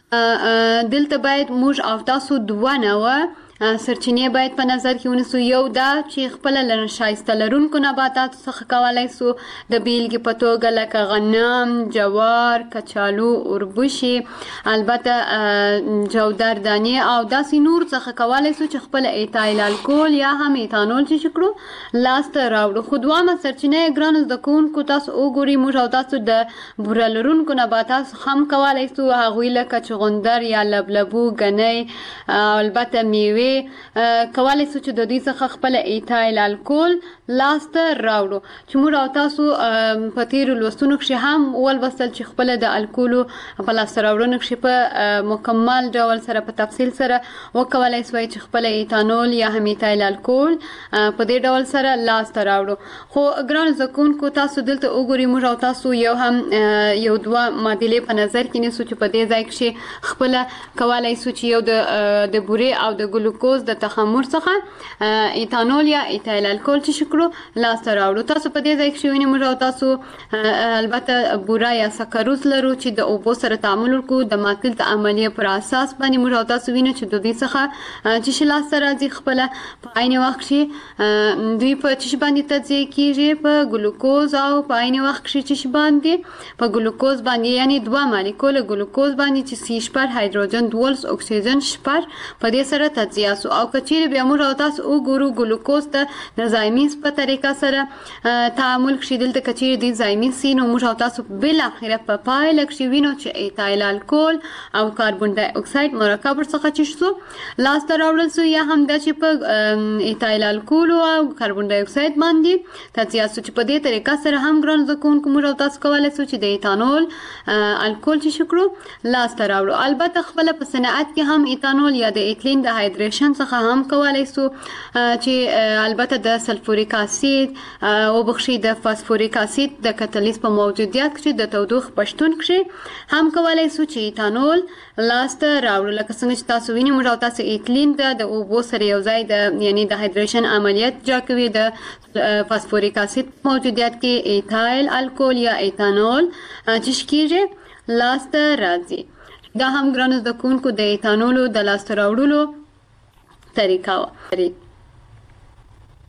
دلته باید موږ او تاسو دوه نوه سرچینې باید په نظر کې ونیسو یو دا چې خپل شایسته لرونکو نباتاتو څخه کولای شو د بیلګې په توګه لکه غنم جوار کچالو اوربشي البته جودر دانې او داسې نور څخه کولای شو چې خپل ایتایل الکول یا هم ایتانول چې شکړو لاسته راوړو خو دوامه سرچینې ګرانو د کوونکو تاسو وګورئ موږ او تاسو د بوره لرونکو نباتاتو هم کولای شو هغوی لکه چغندر یا لبلبو ګنۍ البته میوې کولای شو چې د دې څخه خپل ایتایل الکول لاسته راوړو چې موږ او تاسو په تیر لوستونو کې هم ولوستل چې خپل د الکول په لاسته راوړنو کې په مکمل ډول سره په تفصیل سره وکولای شو چې خپل ایتانول یا هم ایتایل الکول په دې ډول سره لاسته راوړو خو ګران زکونکو تاسو دلته وګورئ موږ او تاسو یو هم یو دوه معادلې په نظر کې نیسو چې په دې ځای کې خپل کولای شو چې یو د بورې او د ګلوکوز د تخمر څخه ایتانول یا ایتایل الکول چې شکړو لاسته راوړو تاسو په دې ځای کې وینئ موږ او تاسو البته بوره یا سکروز لرو چې د اوبو سره تعامل وکړو د ماتل د عملیه پر اساس باندې موږ او تاسو وینئ چې د دې څخه چې لاسته راځي خپل په عین وخت کې دوی په چې باندې تجزیه کیږي په ګلوکوز او په عین وخت کې چې باندې په ګلوکوز باندې یعنی دوه مالیکول ګلوکوز باندې چې سی شپږ هایدروجن دولس اکسیجن شپږ په دې سره تجزیه سو او کچیر بیا موږ او تاسو وګورو ګلوکوز ته د زایمیز په طریقه سره تعامل کړي دلته کچیر دي زایمیز سینو موږ او تاسو بل اخره په پایله کې وینو چې ایتایل الکول او کاربن ډای اکساید مرکب څخه چې شو لاسته راوړل سو یا هم د چې په ایتایل الکول او کاربن ډای اکساید باندې تجزیه سو چې په دې طریقه سره هم ګران زکون کوم او تاسو کولای شو چې د ایتانول الکول چې شکرو لاسته راوړو البته خپل په صنعت کې هم ایتانول یا د ایتلین د هایدریشن څخه هم کولای شو چې البته د سلفوریک اسید او بخشي د فاسفوریک اسید د کتالیز په موجودیت کې د تودوخ پښتون کې هم کولای شو چې ایتانول لاسته راوړو لکه څنګه چې تاسو وینئ موږ تاسو ایتلین د اوبو سره یو ځای د یعنی د هایدریشن عملیات جا کوي د فاسفوریک اسید موجودیت کې ایتایل الکول یا ایتانول چې کیږي لاسته راځي دا هم ګرانو د کوونکو د ایتانولو د لاسته راوړلو طریقه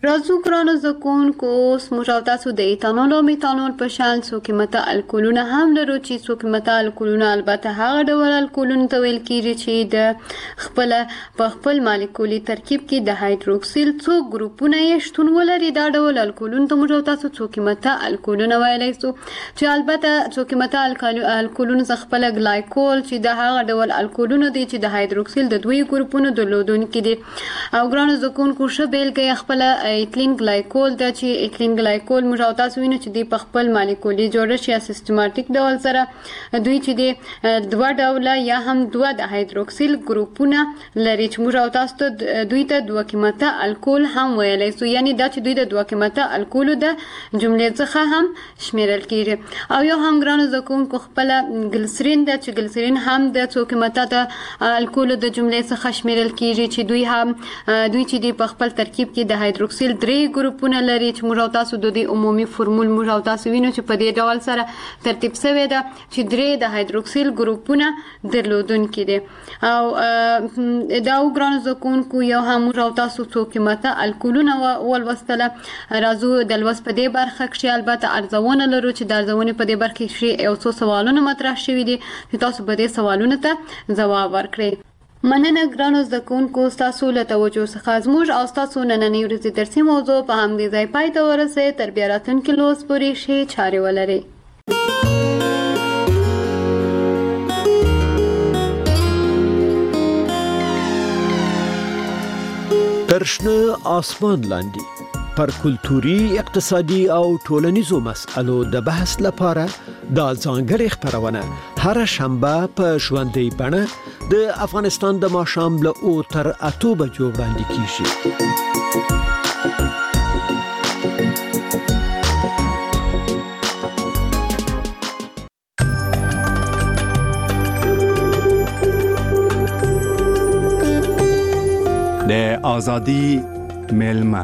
راځو ګرانو زکونکو اوس موږ تاسو د ایتانول او میتانول په شان څو قیمته الکولونه هم لرو چې څو قیمته الکولونه البته هغه ډول الکولونه ته ویل کیږي چې د خپل مالیکولي ترکیب کې د هایدروکسیل څو ګروپونه یې شتون ولري. دا ډول الکولونه ته موږ تاسو څو قیمته الکولونه ویلی سو چې البته څو قیمته الکولونه څخه خپل ګلایکول چې د هغه ډول الکولونه دي چې د هایدروکسیل د دوی ګروپونو درلودونکي دي. او ګرانو زکونکو ښه بیلګه خپل ایتلین ګلایکول د چې ایتلین ګلایکول موږ تاسو وینو چې دی په خپل مالیکولي جوړښت یا سیستماتیک ډول سره دوی چې دی دوه ډوله یا هم دوه د هایدروکسیل ګروپونه لري چې موږ تاسو ته دوی ته دوه قیمته الکول هم ویلی سو، یعنی دا چې دوی د دوه قیمته الکولو د جملې څخه هم شمیرل کیږي. او یو هم ګرانو زکونکو خپل ګلسرین د چې ګلسرین هم د څو قیمته د الکولو د جملې څخه شمیرل کیږي چې دوی چې دی په خپل ترکیب کې د هایدروکسیل 3 ګروپونه لري چې موږ تاسو د دې عمومي فورمول موږ تاسو وینو چې په دې ډول سره ترتیب شوی ده چې 3 د هایدروکسیل ګروپونه درلودونکي دي. او دا ګرانو زکونکو یو هم موږ تاسو څو قیمته الکولونه ولوستله. راځو د لوست په دې برخه کې البته ارزونه لرو چې د ارزونې په دې برخه کې یو څو سوالونه مطرح شوي دي چې تاسو به دې سوالونو ته ځواب ورکړئ. مننه ګرانو زکونکو ستاسو له توجه څخه زموږ او ستاسو نننۍ ورځې درسي موضوع په همدې ځای پای ته ورسوي. تر بیا راتلونکي لوست پورې ښې چارې ولرئ. تر شنه آسمان لاندې پر کلتوري، اقتصادي او ټولنیزو مسألو د بحث لپاره د ځانګړې خپرونه هر شنبه په ژوندۍ بڼه د افغانستان د ماښام له 8 تر 8 بجو وړاندې کیږي. د آزادی ملمه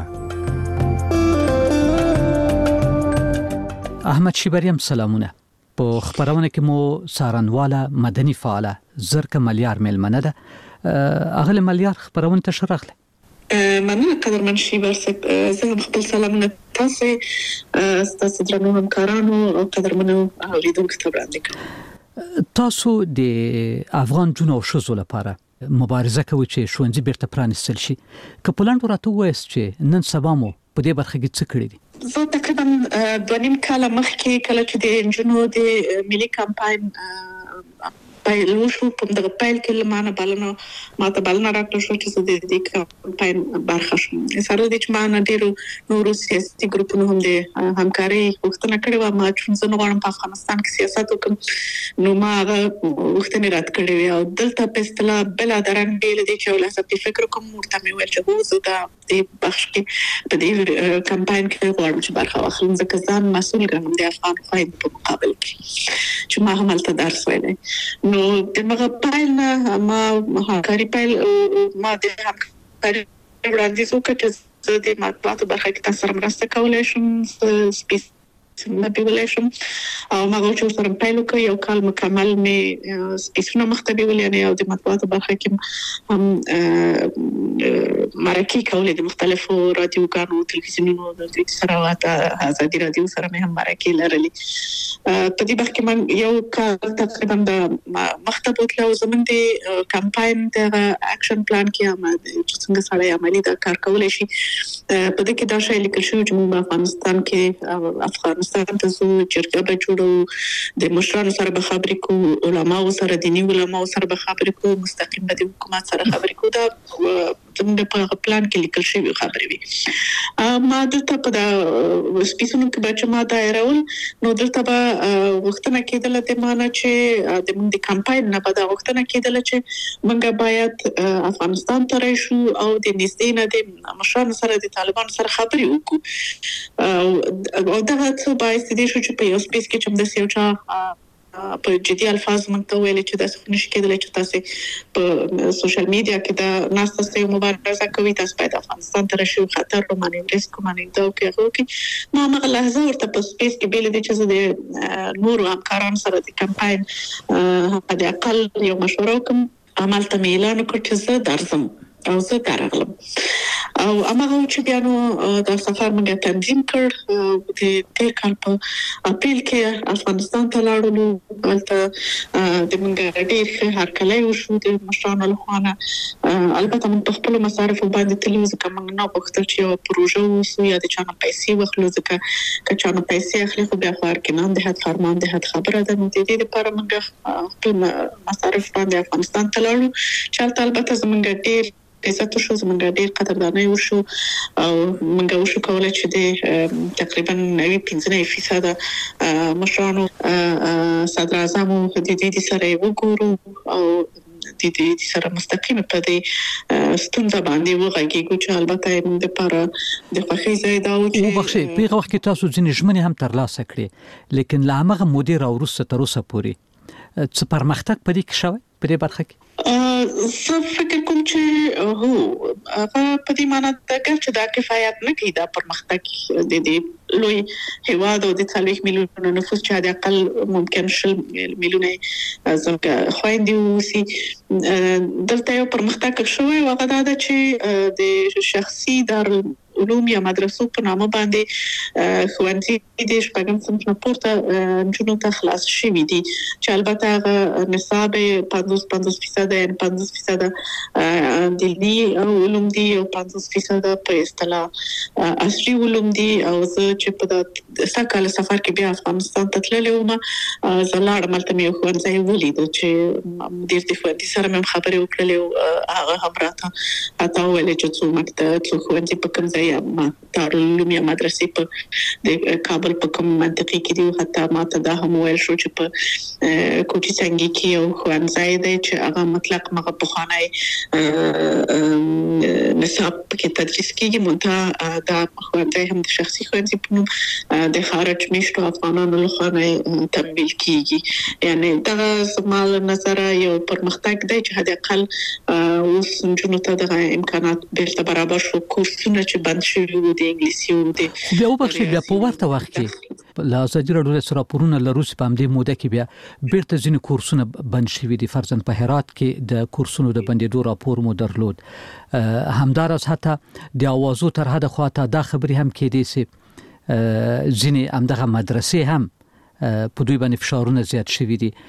احمد شیبریم سلامونه. په خبرونه کې مو سارنواله مدني فعاله زرکه ملیار ملمنه ده. اغله ملیار خبرونه ته شرخله. مننه قدرمن شیبر صاحب، زه خپل سلامونه تاسو درنو همکارانو او قدرمنو اوریدونکو ته وړاندې کوم. تاسو د افغان جنو او شوزو لپاره مبارزه کوي چې شونځي بیرته پرانستل شي. کپلان راته وایي چې نن سبا مو په دې برخه کې څه کړی دي؟ زه تقریبا 2.5 کال مخکې کله چې د انجنونو د ملي کمپاین پیل وشو په دغه پیل کې لمانه بلنه ماته بلنه راکړل شو چې د دې کمپاین برخه شم. سره د چې ما ډیرو نورو سیاسي ګروپونو هم د همکاري غوښتنه کړې و. ما چې زه غواړم په افغانستان کې سیاست وکړم نو ما غوښتنې رد کړې وې او دلته په اصطلاح بل درنګ بیل دي چې ولاسه فکر کوم ورته مې ویل چې زه د بخش کې په دې کمپاین کې غواړم چې برخه واخلم ځکه ځان مسؤل ګڼم د افغان خویندو په مقابل کې چې ما هم هلته درس ویلی. نو دغه پیل ما همکاري پیل ما د همکاري وړاندیز وکړ چې زه د مطبوعاتو برخه کې تاسو سره مرسته کولی شم سپیسونه شم او ما غوښتل سره پیل وکړ. یو کال مکمل مې سپیسونه مختبي ولې او د مطبوعاتو برخه کې هم مرکه کولې د مختلفو رادیوګانو تلویزیونونو د دې سره واته ازادي رادیو سره مې هم مرکه لرلې. په دې برخه کې من یو کال تقریبا د مختبو تلو زمون د کمپاین د اکشن پلان کې هم چې څنګه سره عملی دا کار کولای شي. په دې کې دا شی لیکل شوی چې موږ په افغانستان کې افغانستان ته زو چرګه به جوړو د مشرانو سره به خبرې کوو، علماو سره دیني علماو سره به خبرې کوو، مستقیم به د حکومت سره خبرې کوو. دا زموږ په پلان کې لیکل شوی خبرې وي. ما دلته په دا سپیسونو کې به چې ما دایرول نو دلته به غوښتنه کېدله د معنی چې د موږ د کمپاین نه به دا غوښتنه کېدله چې موږ باید افغانستان ته راشو او د نږدې نه د مشرانو سره د طالبانو سره خبرې وکړو. او دا څه باعث دي چې په یو سپیس کې چې د سیاچا په جدي الفاظ مونږ ویل چې تاسو نشئ کېدلی چې تاسو په سوشل میډیا کې دا ناس تاسو مبارزه کوي، تاسو باید افغانستان ته راشئ، خطر رو معنی ریسک معنی دا کوي. ما هغه لحظه ورته په سپیس کې بیل دي چې د نورو همکارانو سره د کمپاین په اقل یو مشوره کوم. عمل ته اعلان وکړ چې زه درځم او زه درغلم او هغه چې بیا نو د سفر موږ تنظیم کړ د تیر کال په اپریل کې افغانستان ته لاړو. هلته د موږ ډېر هرکلی وشو د مشرانو لخوا. البته موږ په خپل مصارف باندې تلو ځکه موږ نه غوښتل چې یو پروژه وسو یا د چا نه پیسې واخلو ځکه که چا نه پیسې اخلي خو بیا خو کې نه د فرمان د خبره ده. نو د دې لپاره موږ خپل مصارف باندې افغانستان ته لاړو چې البته زموږ ډېر عزت شو، زموږ ډېر قدرداني وشو او موږ وشو کولای چې د تقریبا 95% مشرانو صدر اعظم د دې سره وګورو او د دې سره مستقیم په دې ستونزه باندې وغږیږو چې البته موږ لپاره د خوښۍ ځای دا و چې وبخښئ په هغه وخت کې تاسو ځینې ژمنې هم ترلاسه کړې، لیکن لا هغه مودې راوروسته تر اوسه پورې څه پرمختګ پدې کې شوی په دې برخه کې؟ زه فکر کوم چې هو هغه په دې معنی ده چې دا کفایت نه کوي دا پرمختګ د دې لوی هیواد او د 40 میلیون نفوس چې د اقل ممکن 10 میلیونه زموږ خويندې وسی دلته یو پرمختګ شوی او هغه دا چې د شخصي دار علوم یا مدرسو په نامه باندې ښوونځي د شپږم صنف نه پورته جنو ته خلاص شوي دي چې البته هغه نصاب 50% یا 50% دینی علوم دي او 50% په اصطلاح عصري علوم دي. او زه چې په سکهاله سفر کې بیا افغانستان ته تللی وم زلاړ ملته مې ښوونځی ولید چې ډېر د ښوونځي سره مې خبرې وکړلې او هغه هم راته حتی ویل چې څو مکتب څو ښوونځي په کوم ځای ما دارالعلوم یا مدرسې په د کابل په کوم منطقه کې دي. حتی ما ته دا هم ویل شو چې په کوټي څنګه کې یو ښوونځی دی چې هغه مطلق مغه بخانه نصاب کې تدریس کیږي مونږ دا ښوونځی هم د شخصي ښوونځي په نوم د خارج میشتو افغانانو لخوا تمویل کیږي. یعنی دا زموږ نظر یو پرمختګ دی چې حد اقل اوس جنو ته د امکانات بیرته برابر شو. کورسونه چې بند شوي وو د انګلیسي او د بیا وبخښئ بیا په ورته وخت کې له ازادي راډیو سره راپورونه لروس په همدې موده کې بیا بیرته ځینې کورسونه بند شوي دي. فرضاً په هرات کې د کورسونو د بندېدو راپور مو درلود. همداراز حتی د اوازو تر حد خواته دا خبرې هم کېدې چې ځینې همدغه مدرسې هم په دوی باندې فشارونه زیات شوي دي.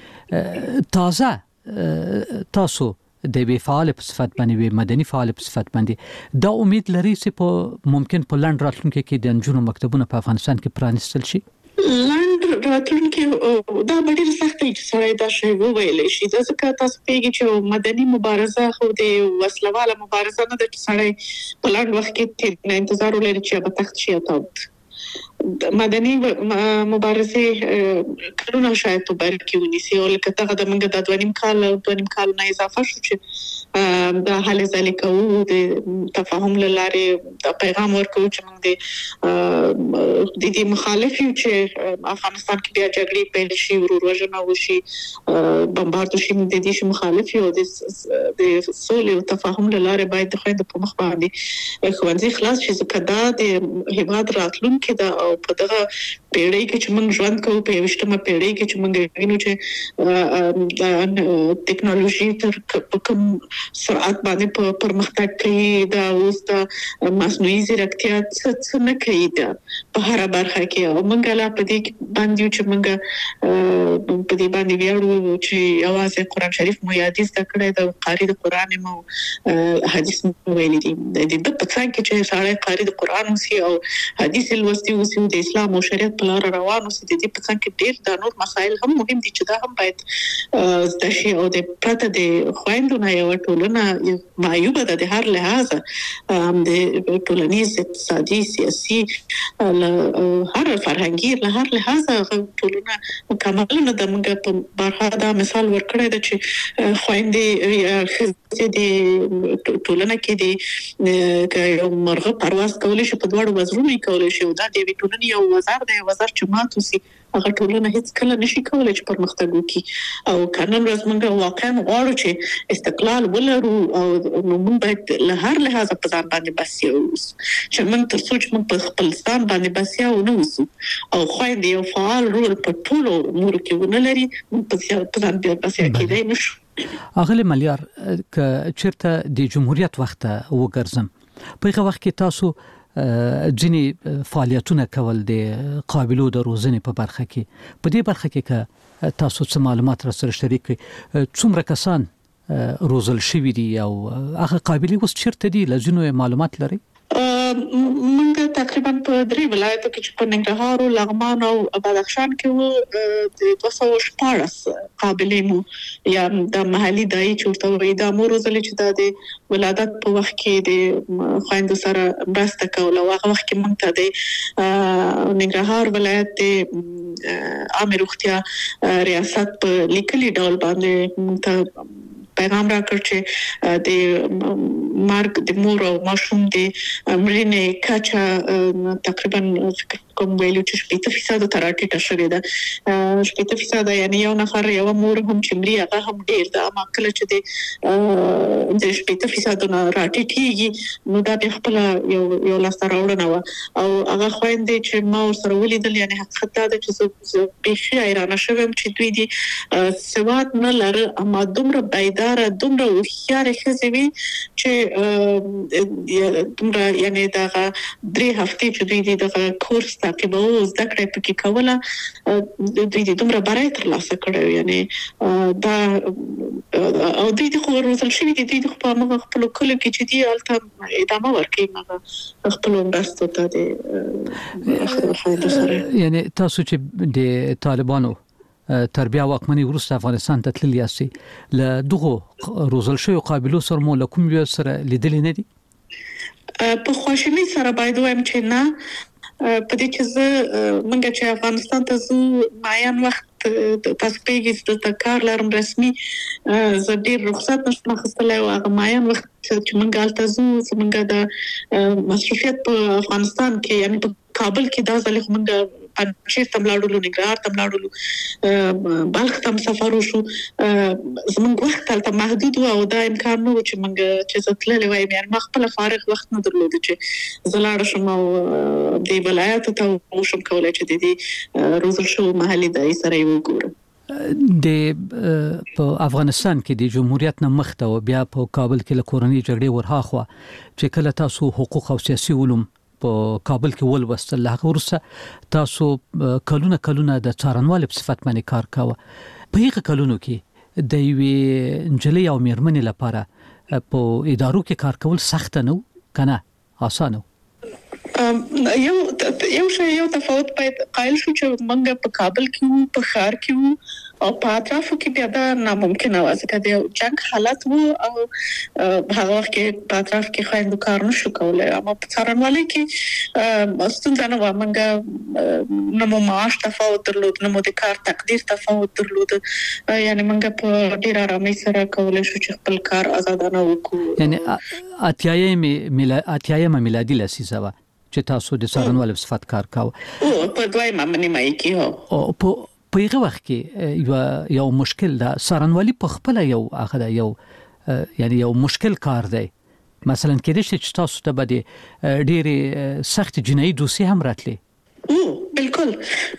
تاسو د وی فعال په صفت باندې وی مدني فعال په صفت باندې دا امید لري چې په ممکن په لند راتلونکي کې د انجونو مکتبونه په افغانستان کې پرانیستل شي؟ لند راتلونکي دا ډېر سخت دی چې سړی دا شی وویل شي ځکه تاسو پیږي چې مدني مبارزه خو د وسلواله مبارزه نه ده چې سړی په لند وخت کې انتظار ولري چې به تخت شي او مدني مبارزه کلونه شاید په بر کې ونیسي او لکه څنګه د موږ د 2.5 کال نه اضافه شو چې د حل ځلې کوو د تفاهم لاره د پیغام ورکو چې موږ د دې مخالف یو چې افغانستان کې بیا جګړې پیل شي وروژنه وشي بمبارد شي د دې مخالف یو د سولې او تفاهم لاره باید د خويند په مخ باندې ښوونځي خلاص شي ځکه دا د هیواد راتلونکي دا او په دغه پیړۍ کې چې موږ ژوند کوو په 20مه پیړۍ کې چې موږ وینو چې د ټیکنالوژي تر کوم سرعت باندې پرمختګ کوي دا اوس د مصنوعي ځیرکتیا څه نه کوي دا په هر برخه کې او موږ لا په دې باندې چې موږ په دې باندې ویاړو چې اواز قرآن شریف مو یادیز کړی د قاری د قرآن مو حدیث مو ویلي دي د دې په څنګه چې سړی قاری د قرآن وسی او حدیث الوستی وسی د اسلام او شریعت په لار روان وسی د دې په څنګه کې ډېر د نور مسایل هم مهم دي چې دا هم باید د شی او د پرته د خويندونو یو ټولنه معیوبه ده د هر لحاظ د ټولنیز اقتصادي سیاسي هر فرهنګي له هر لحاظ ټولنه مکمل نه د موږ په برخه دا مثال ورکړی دی چې خويندې د ټولنه کې د یو مرغه پرواز کولی شي په دوړو وزرونه کولی شي او دا د ټولنې یو وزر دی وزر چې ماتو سي هغه ټولنه هیڅ کله نشي کولای چې پرمختګ وکړي او کنن ورځ موږ واقعا غواړو چې استقلال ولرو او موږ باید له هر لحاظ په ځان باندې بسیا اوسو چې موږ تر څو چې موږ په خپل ځان باندې بسیا ونه اوسو او خويندې یو فعال رول په ټولو امور کې ونه لري په ځان باندې بسیا کېدای نشو. اغلی ملیار که چیرته د جمهوریت وخت وګرځم په هغه وخت کې تاسو ځینې فعالیتونه کول د قابلو د روزنې په برخه کې په دې برخه کې تاسو څه معلومات را سره شریک کړئ څومره کسان روزل شوي دي او هغه قابلیت اوس چیرته دي لزینو معلومات لري موږ تقریبا په 3 ولایتو کې چې په ننګرهار او لغمان او بدخشان کې وو د 214 قابلیت مو یا د محلي دای چورته وي د امروزل چې د ولادت په وخت کې د خويندو سره مرسته کول او هغه وخت کې موږ ته د ننګرهار ولایت د عامه روغتیا ریاست په لیکلي ډول باندې موږ ته پیغام راکړ چې د مارک د مور او ماشوم د مړینې کچا تقریبا کوم ویلو چې 80% تر راټیټه شوې ده 80% یعنی یو نفر یو مور هم چې مړی هغه هم ډیر ده اما کله چې د 80% نه راټیټيږي نو دا د خپل یو لاسته راوړنه و او هغه خويندې چې ما سره ولیدل یعنی حقیقت دا چې به حیرانه شوم چې دوی دي سواد نه لري اما دومره بيدار دومره هوښیار خزوي چې دومره یعنی دا 3 هفته چې دوی د کورس تعقیبو زده کړې پکې کوله دوی دومره برای تر لاسه کړو یعنی دا او دوی د روزل شوي دي دوی په موږ خپل کله کې چې دی الته ادامه ورکړي موږ خپل مرسته ته د یعنی تاسو چې د طالبانو تربیه واکمنۍ وروسته افغانستان ته تللی یاستئ له دغه روزل شویو قابلو سره مو له کوم یو سره لیدلې نه دي په خوشحالي سره باید وایم چې نه په دې چې موږ چې افغانستان ته زو معین وخت تاسو پیګی د کار لرم رسمي زه ډیر رخصت نشم اخیستلای او هغه معین وخت چې موږ الته زو موږ د مصرفیت په افغانستان کې یعنی په کابل کې دا ځل موږ پنځیر تملاړو نګرهار تملاړو بلخ تم سفر وشو زموږ وخت تل محدود او دا امکان نو چې موږ چې زتللې وای مې ما خپل فارغ وخت نه درلود چې زلاړ شم او د ولایت ته وشم کولای چې د دې روزل شو محلي دای سره وګورم د په افغانستان کې د جمهوریت نه مخته او بیا په کابل کې له کورنۍ جګړې ورهاخوا چې کله تاسو حقوق او سیاسي علوم په کابل کې ولوستل هغه ورسره تاسو کلونه د څارنوال په صفت باندې کار کاوه په هغه کلونو کې د یوې انجلۍ او میرمنې لپاره په ادارو کې کار کول سخت نه کنه آسانه یو تفاوت باید قائل شو چې موږ په کابل کې په ښار کې او په اطرافو کې بیا دا ناممکن و ځکه د جنگ حالت وو او هغه وخت کې په اطراف کې خويندو کار نشو کولای اما په څارنوالۍ کې ستونزه نه و موږ نو معاش تفاوت درلود نو د کار تقدیر تفاوت درلود یعنی موږ په ډیر آرامۍ سره کولای شو چې خپل کار آزادانه وکړو یعنی اتیایم میلادي لسیزه و چې تاسو د څارنوال په صفت کار کاوه په دویمه مې کې هو په هغه وخت کې یو مشکل ده څارنوالي په خپل یو اخره یو یعنی یو مشکل کار دی مثلا کېدې چې تاسو ته بده ډېری سخت جنایي دوسیه هم راتلي بالکل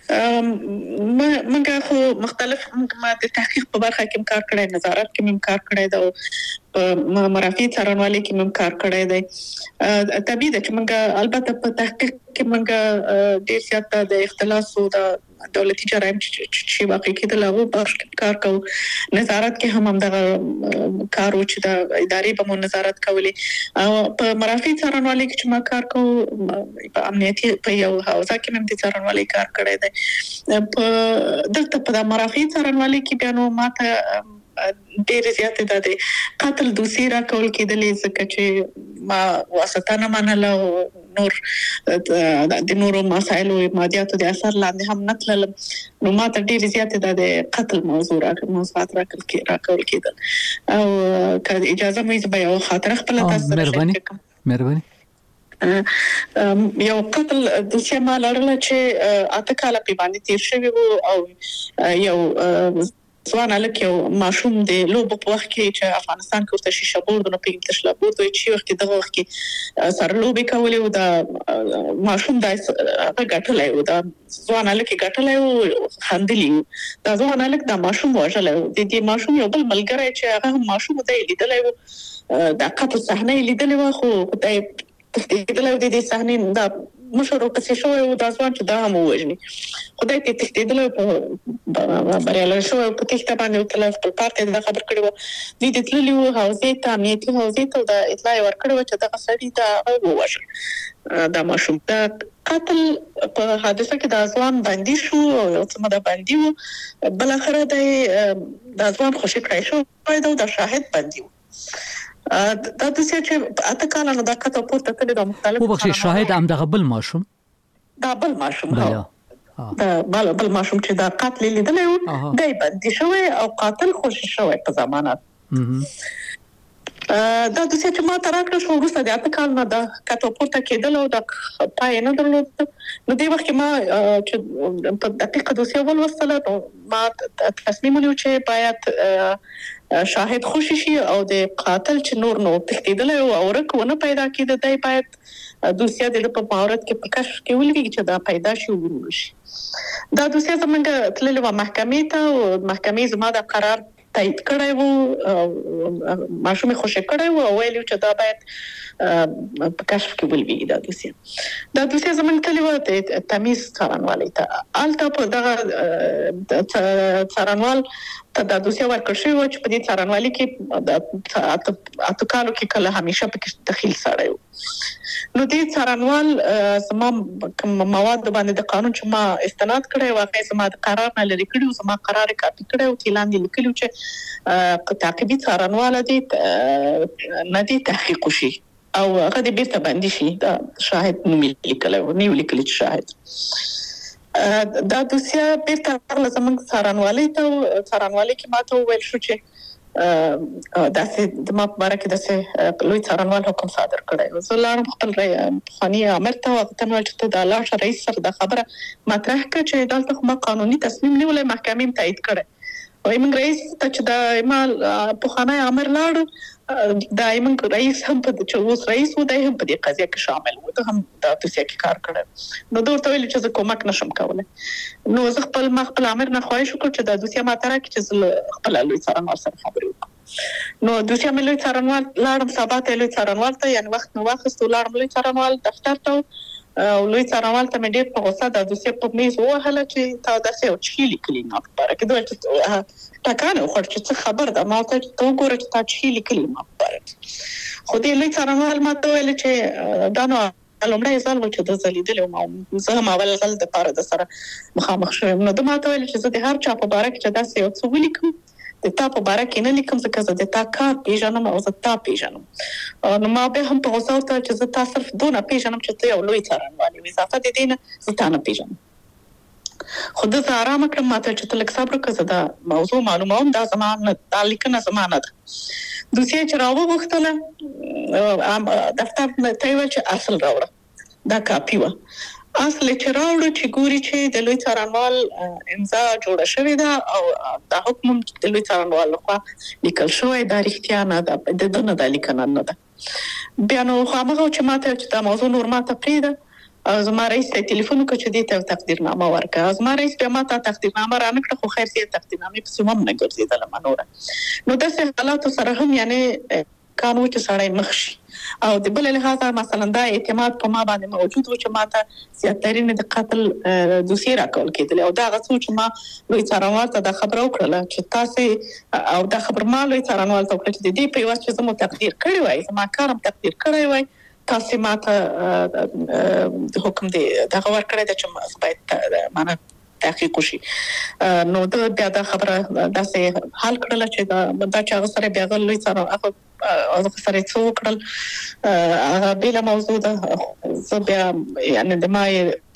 موږ خو مختلف ما د تحقیق په برخه کې کار کړی نظارت کې کار کړی دا مرافع څارنوالۍ کې کار کړی دی طبيعي ده چې موږ البته په تحقیق کې موږ ډېر زیات د اختلاس او د دولتي جرایم چې واقع کېدل هغه په کار کوو نظارت کې هم دغه کار او چې د ادارې په نظارت کولې او په مرافع څارنوالۍ کې چې ما کار کوو په امنیتي په یو حوزه کې هم د څارنوالۍ کار کړی دی په دلته په مرافع څارنوالۍ کې بیا نو ماته ډېر زیات د قتل دوسیه را کول کېدلې ځکه چې ما واسطه نه منله نور د نورو مسایلو مادیاتو د اثر لاندې هم نتلل نو ما ته ډېر زیات د قتل موضوعات را کول کېدل او که اجازه مې به یو خاطر خپل تاسو مهرباني یو قتل دوسیه ما لرله چې اته کاله په باندې تیر شوی وو او یو ځوان الک یو ماشوم د لوب په وخت کې چې افغانستان کې ورته شیشه بورد نو په تشلا بورد چې وخت دغه وخت کې سره لوب کولې او دا ماشوم د غټلای او دا ځوان الک غټلای او خندلی دا ځوان الک دا ماشوم وژلای د دې ماشوم یو بل ملګری چې هغه ماشوم د لیدلای دا قتل صحنه لیدلې و خو د تختیدل د دې صحنې دا مشر په شو او د ځوان چې دا هم وژني خدای ته تختیدل په بریاله شو په تخته باندې تلف په پارت د خبر کړو د تللی وو حوزه ته امنیتي حوزه ته د اطلاع ورکړو چې د سړی دا وژل دا ماشوم ته قتل په حادثه کې د ځوان باندې شو او څه د باندې وو بل اخره د ځوان خوشی کړی شو دا شاهد باندې وو دا د څه چې اته کال نو دا کته پورته کړی د مختلف وبخښي شاهد هم د بل ماشوم دا بل ماشوم دا بل ماشوم چې دا قتل لیدل یو دای باندې شوی او قاتل خوشی شوی په ضمانت دا د څه چې ما تراکړ شو وروسته د اته کال نه دا کته پورته کېدل او د پای نه درلود نو د وخت ما چې په دقیقه دوسیه ولوستله ما تصمیم ونیو چې باید شاهد خوشی شي او د قاتل چې نور نو تختیدل او ورکونه پیدا کېده دای باید دوسیه د په مهارت کې په کشف کې ولګي چې دا پیدا شي ورشي دا دوسیه زمونږ تللی و محکمې ته او محکمې زما د قرار تایید کړی وو ماشوم خوشی کړی وو او ویلو چې دا باید په کشف کې ولګي دا دوسیه زمونږ تللی و د تمیز څارنوالۍ ته الته په دغه څارنوال ته د دوسیه ورکړ شوی و چې په دې څارنوالۍ کې د اته کالو کې کله همیشه پکې دخیل سړی و نو دې څارنوال زما مواد باندې د قانون چې ما استناد کړی واقعي زما د قرار نه لري کړو زما قرار کاپی کړی او اعلان لیکلو چې تعقیبي څارنوال دې نه دي تحقیق شي او هغه دې بیرته باندې شي دا شاهد نوم لیکلو نیو لیکل چې شاهد دا دوسیه بیرته لازم څارنوالۍ ته څارنوالۍ کې ماته ویل شو چې داسې د ما مبارک داسې لوی څارنوال حکم صادر کړی زه لاړم خپل خاني امر ته وختن چې ته د الله رئیس سره د خبره مطرح کړ چې دلته ما قانوني تصمیم نیولای محکمې تایید کړی وای موږ رئیس ته چې د ما په خانه امر لاړ دایمن رئیس هم په چې اوس رئیس و دای هم په دې قضیه کې شامل و ته هم د تاسو کې کار کړی نو دوی ته ویل چې زه کومک نشم کولای نو زه خپل امر نه خواهش وکړ چې د دوسیه ماته راکړي چې خپل لوی څارنوال سره خبرې وکړم نو دوسیه مې لوی څارنوال لاړم سبا ته لوی څارنوال ته یعنی وخت نو واخست لاړم لوی څارنوال دفتر ته او لوی څارنوال ته مې ډېر په غوسه د دوسیه په میز وهله چې تا داسې او چی لیکلی نه پاره کې دوی چې ټاکنه خو چې خبر ده ما ته ته وګوره چې تا چی لیکلی ما پاره خو دې لوی څارنوال ما ته ویل چې دا نو لومړی ځل و چې د زلیدل او زه هم اول ځل د پاره د سره مخامخ شوم نو د ما ته ویل چې زه د هر چا په باره کې چې داسې یو څه ولیکم د تا په باره کې نه لیکم ځکه زه د تا کار پیژنم او زه تا پیژنم نو ما به هم په غوسه وته چې زه تا صرف دونه پیژنم چې ته یو لوی څارنوال یې اضافه دې نه زه تا نه پیژنم خو د آرام کړم ماته چې تلک صبر وکړه دا موضوع معلوموم دا زمانه د لیکنه زمانه ده دوسیه چې راو وختله دفتر ته ویل چې اصل راوړه دا کاپی و اصل چې راوړو چې ګوري چې د لوی څارنوال امضا جوړه شوې ده او د حکم د لوی څارنوال لخوا لیکل شوی دا رښتیا نه ده د دنه د لیکنه نه ده بیا نو هغه چې ماته چې دا موضوع نور ماته پریده زما رئیس ته ټلیفون وکړ چې دې ته تقدیرنامه ورکړه زما رئیس به ماته تقدیرنامه رانکړه خو خیر سي تقدیرنامه په سیمه نه ګرځیدله منوره نو د څه حالات سره هم یعنی قانون چې سړی مخ شي او د بل لحاظه مثلا دا اعتماد په ما باندې موجود و چې ماته زیاترین د قتل دوسیه راکول کېدل او دا غوښتل چې ما لوی څارنوال ته دا خبر وکړه چې تاسو او دا خبر ما لوی څارنوال ته وکړه چې دې په واسطه چې زموږ تقدیر کړی وای زما کارم تقدیر کړی وای تاسو ماته د حکم دی دا خبر کړی چې باید معنا تحقیق وشي نو بیا دا خبره داسې حل کړل چې دا چې سره بیا غل لوی څارنوال هغه سره څو کړل هغه بل موضوع ده زه بیا یعنی د ما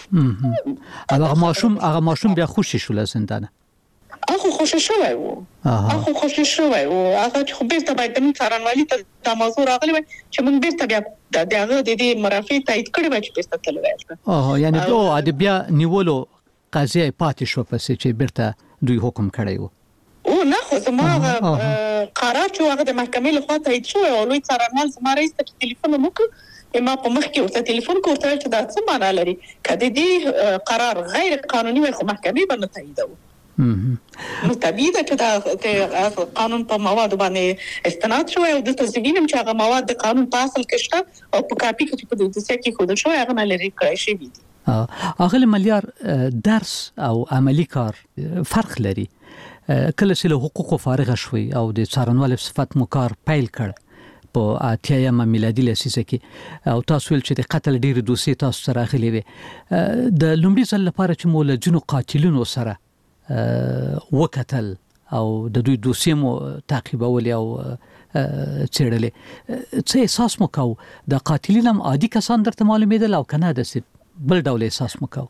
هغه ماشوم بیا خوشی شو لزندانه هغه خوشی شوی وو هغه خوشی شوی وو هغه چې بیرته باید د څارنوالۍ ته د موضوع راغلی وای چې موږ بیرته بیا دغه د دې مرافع تایید کړی وای چې بیرته تلوي یعنی دوه د بیا نیولو قضیه پاتې شو پسې چې بیرته دوی حکم کړی وو او نه خو زما قرار چې هغه د محکمې لخوا تایید شو او لوی څارنوال زما رئیس ته ټلیفون وکړ ما په مخ کې ورته ټلیفون کوته چې دا څه معنا لري کله دې قرار غیر قانوني وي خو محکمې باندې تایید وو نو طبيعي ده چې دا قانون په مواد باندې استناد شوی او د تزوینم چې هغه مواد د قانون په اصل کې شته او په کاپي کې په دې ځکه کې خود شوی هغه لري کړی شي دي. اغلی ملیار درس او عملی کار فرق لري. کله چې له حقوقو فارغ شوي او د څارنوال صفت مو کار پیل کړ په اتیایم میلادي لسیزه کې او تاسو ول چې د قتل ډیر دوسیې تاسو سره غلي وي د لومړي ځل لپاره چې مو له جنو قاتلونو سره وکتل او د دوی دوسیې مو تعقیبول او څېړلې څه احساس مو کاو د قاتلین هم عادي کسان درته معلومېدل او کنه د بل ډول احساس مو کاو؟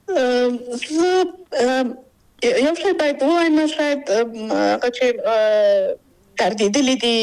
یو شی باید ووایم شاید هغه چې تردیدلی دي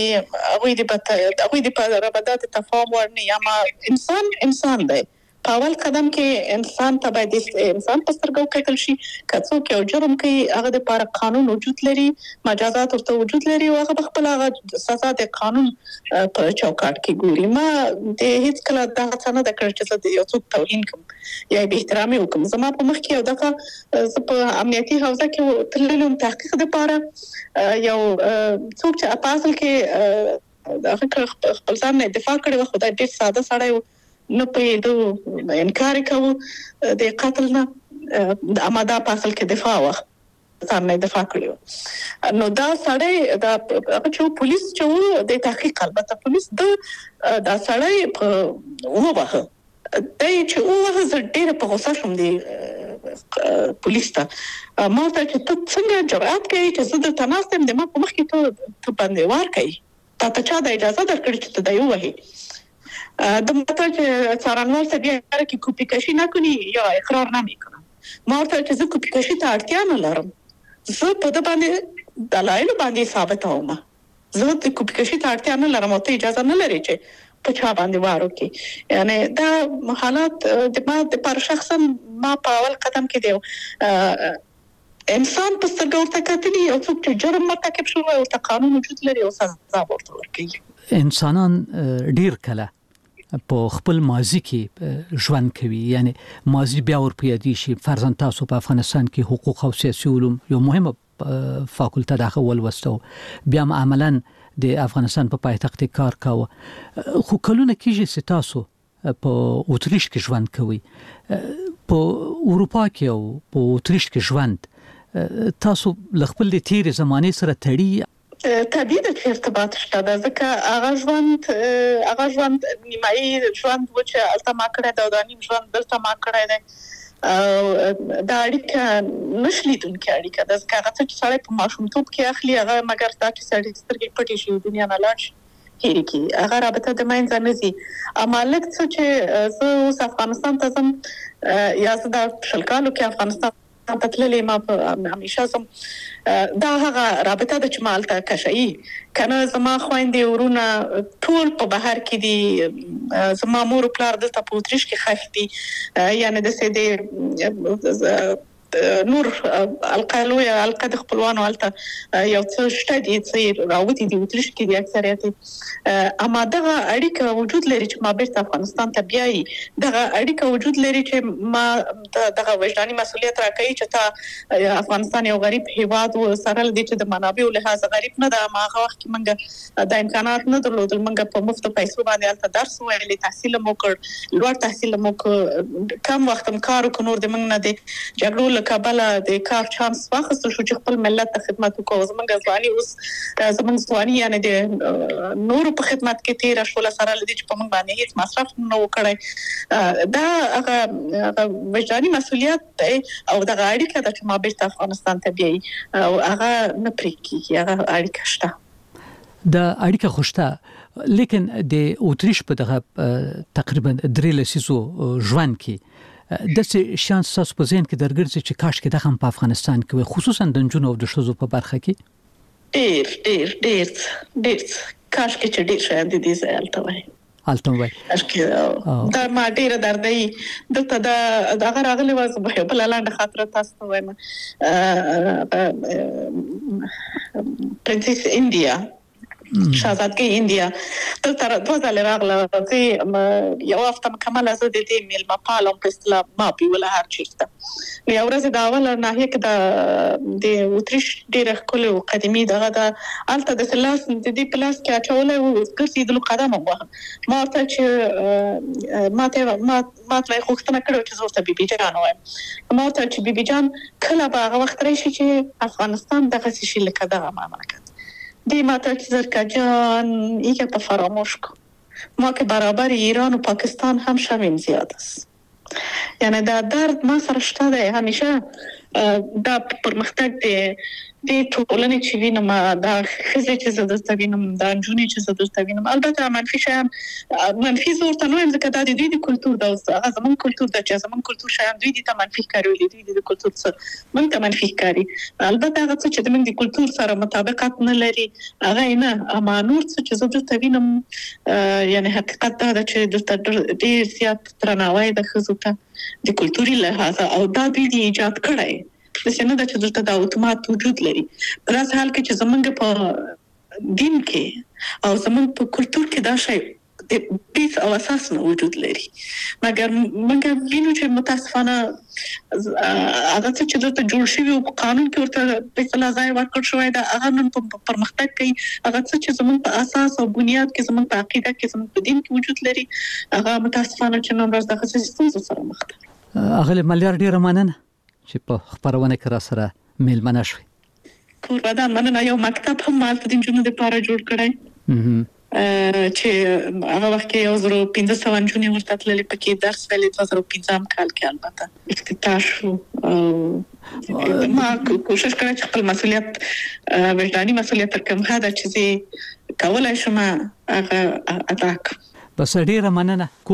هغوی د ربطات تفاهم ورني اما انسان دی. په اول قدم کې انسان ته باید انسان په سترګو کتل شي که څوک یو جرم کوي هغه د لپاره قانون وجود لري مجازات ورته وجود لري او هغه خپل هغه سزا د قانون په چوکاټ کې ګوري. ما د هیڅ کله دا څه نه کړ چې د یو څوک توهین کوم یا به احترامي وکم. زما په مخ کې یو دغه په امنیتي حوزه کې تللم تحقیق لپاره یو څوک چې په اصل کې د خپل ځان دفاع کړي و خدای ډېر ساده سړی نه په انکار کوو د قتل نه د اماده په اصل کې دفاع وخت ځان نه دفاع کړو نو دا سړی دا چې پولیس چې د تحقیق البته پولیس دا سړی په وبه دای چې وه زه ډېر په غوسه شوم دی پولیس ته ما ته چې ته څنګه جرأت کوي چې زه د تناستم د ما په مخ کې ته باندې وار کوي تا ته چا د اجازه درکړي چې ته دا یو وهي د ماته چې څارنوال ته بیا کې کوپی کشي نه کوي یا اقرار نه میکنه. ما ورته چې زه کوپی کشي ته اړتیا نه لرم زه په د باندې دلایل باندې ثابتوم زه د کوپی کشي ته اړتیا نه لرم او ته اجازه نه لري چې په چا باندې وارو کې یعنی دا حالات د ما د پر شخصا ما په اول قدم کې دی انسان په سترګو ورته کتلی او څوک چې جرم مرتکب شوی او ته قانون وجود لري او سزا ورته ورکوي. انسانان ډیر کله په خپل ماضي کې ژوند کوي یعنی ماضي بیا ورپیادي شي. فرضاً تاسو په افغانستان کې حقوق او سیاسي علوم یو مهمه فاکولته داخل ولوستو بیا عملاً د افغانستان په پایتخت کار کاوه خو کلونه کېږي چې تاسو په اوتریش کې ژوند کوي په اروپا کې او په اوتریش کې ژوند تاسو خپل د تیر زمانه سره تړي طبیعي د ارتباط شته دا ځکه هغه ژوند نیمایي ژوند و چې الته ما کړی دا د نیم ژوند دلته ما کړی دی دا اړیکه نشلیدونکې اړیکه ده ځکه هغه څه چې سړی په ماشومتوب کې اخلي هغه مګر دا چې سړی سترګې پټې شي دنیا نه لاړ شي هېرې کړي هغه رابطه د منځه نه ځي. اما لږ څه چې زه اوس افغانستان ته ځم یا زه دا شل کالو کې افغانستان ته تللې ما همیشه زم دا هغه رابطه د چې مالته کشي کنه زما خويندې ورونه ټول په بهر کې دي زما مور او پلار دلته په اوتریش کې خښ دي یعنی د سې نور القالو یا القد خپلوانو الته یو څه شته دي چې راوتی دي اوتریش کې دي اکثریت اما دغه اړیکه وجود لري چې ما بیرته افغانستان ته بیاي دغه اړیکه وجود لري چې ما دغه وجداني مسؤلیت راکړي چې تا افغانستان یو غریب هیواد و سره د دې د منابعو لحاظ غریب نه ده ما هغه وخت کې منګه د امکانات نه درلودل منګه په مفت پیسو باندې الته درس ویلې تحصیل مو کړ لوړ تحصیل مو کم وخت کار وکړ د منګ نه دي جګړو کابل د کار چانس واخیستل شو چې خپل ملت ته خدمت وکړو زمونږ ځواني اوس زمونږ ځواني یعنی د نور په خدمت کې تیر شول سره لدی چې په موږ باندې هیڅ مصرف نه وکړي دا هغه وجداني مسؤلیت او د اړیکه د چې ما بیرته افغانستان ته بیاي او هغه نه پریکي هغه اړیکه شته د اړیکه خوشته لیکن د اوتریش په دغه تقریبا 3 لسیزو ژوند کې د څه شانس تاسو په ذهن کې درګرځي چې کاش کې دغه په افغانستان کې خصوصا د جنونو او د شذو په برخه کې ډېر کاش کې چې ډېر شاید دې زالته وای کاش کې دا ما ډېر دردي دلته دا هغه راغلی و په بل لاندې خاطر تاسو وایم پرنسس انډیا شاهزادګۍ انډیا دلته دوه ځله راغله چې یو هفته مکمله زه د دې میلمه پالم په اصطلاح ما پیوله هر چیرته یو ورځ د اوله ناحیه کې د اوتریش ډېر ښکلی او قدیمي دغه د هلته د لاس د دې په لاس کې اچولی او ګرځېدلو قدم ووهم ما ورته چې ما ته یې غوښتنه کړې چې زه ورته بیبي جان ووایم ما ورته چې بیبي جان کله به هغه وخت راشي چې افغانستان دغسې شي لکه دغه مملکت دی ما ته چې زرکه جان ایگه پا فراموش کن ما که برابر ایران و پاکستان هم شویم زیاد است یعنی دا درد ما سره شته دی همیشه دا پرمختګ د ټولنې چې وینم دا ښځې چې زه دلته وینم دا نجونې چې زه دلته وینم البته منفي شیان منفي زه ورته نه وایم ځکه دا د دوی د کلتور دا اوس هغه زموږ کلتور ده چې زموږ کلتور شیان دوی دې ته منفي ښکاري دوی د کلتور څه موږ ته منفي ښکاري البته هغه څه چې زموږ د کلتور سره مطابقت نه لري هغه نه اما نور څه چې زه دلته وینم یعنی حقیقت دا ده چې دلته ډېر زیات درناوی د ښځو ته د کلتوري لحاظه او دا دوی دې ایجاد کړی د سینه د چې دلته د اتومات وجود لري په داسې حال کې چې زمونږ په دین کې او زمونږ په کلتور کې دا شی د بیس او اساس نه وجود لري مګر موږ وینو چې متاسفانه هغه څه چې دلته جوړ شوي او په قانون کې ورته په اصطلاح ځای ورکړل شوی ده هغه نن پرمختګ کوي هغه څه چې زمونږ په اساس او بنیاد کې زمونږ په عقیده کې زمونږ په دین کې وجود لري هغه متاسفانه چې نن ورځ دغه ستونزو سره مخ ده اغلی ملیار ډیره مننه چې په خبرونه کې را سره میلمنه شوي قربان مننه یو مکتب هم مال د نجونو لپاره جوړ کړی چې هغه وخت کې 1500 نجونې ورته تللې پکې درس ویلې 2015 کال کې البته افتتاح شو ما کوشش کړم چې خپل مسؤلیت وجداني مسؤلیت کوم هدا چې کولای شم هغه ادا کړم بس ډیره مننه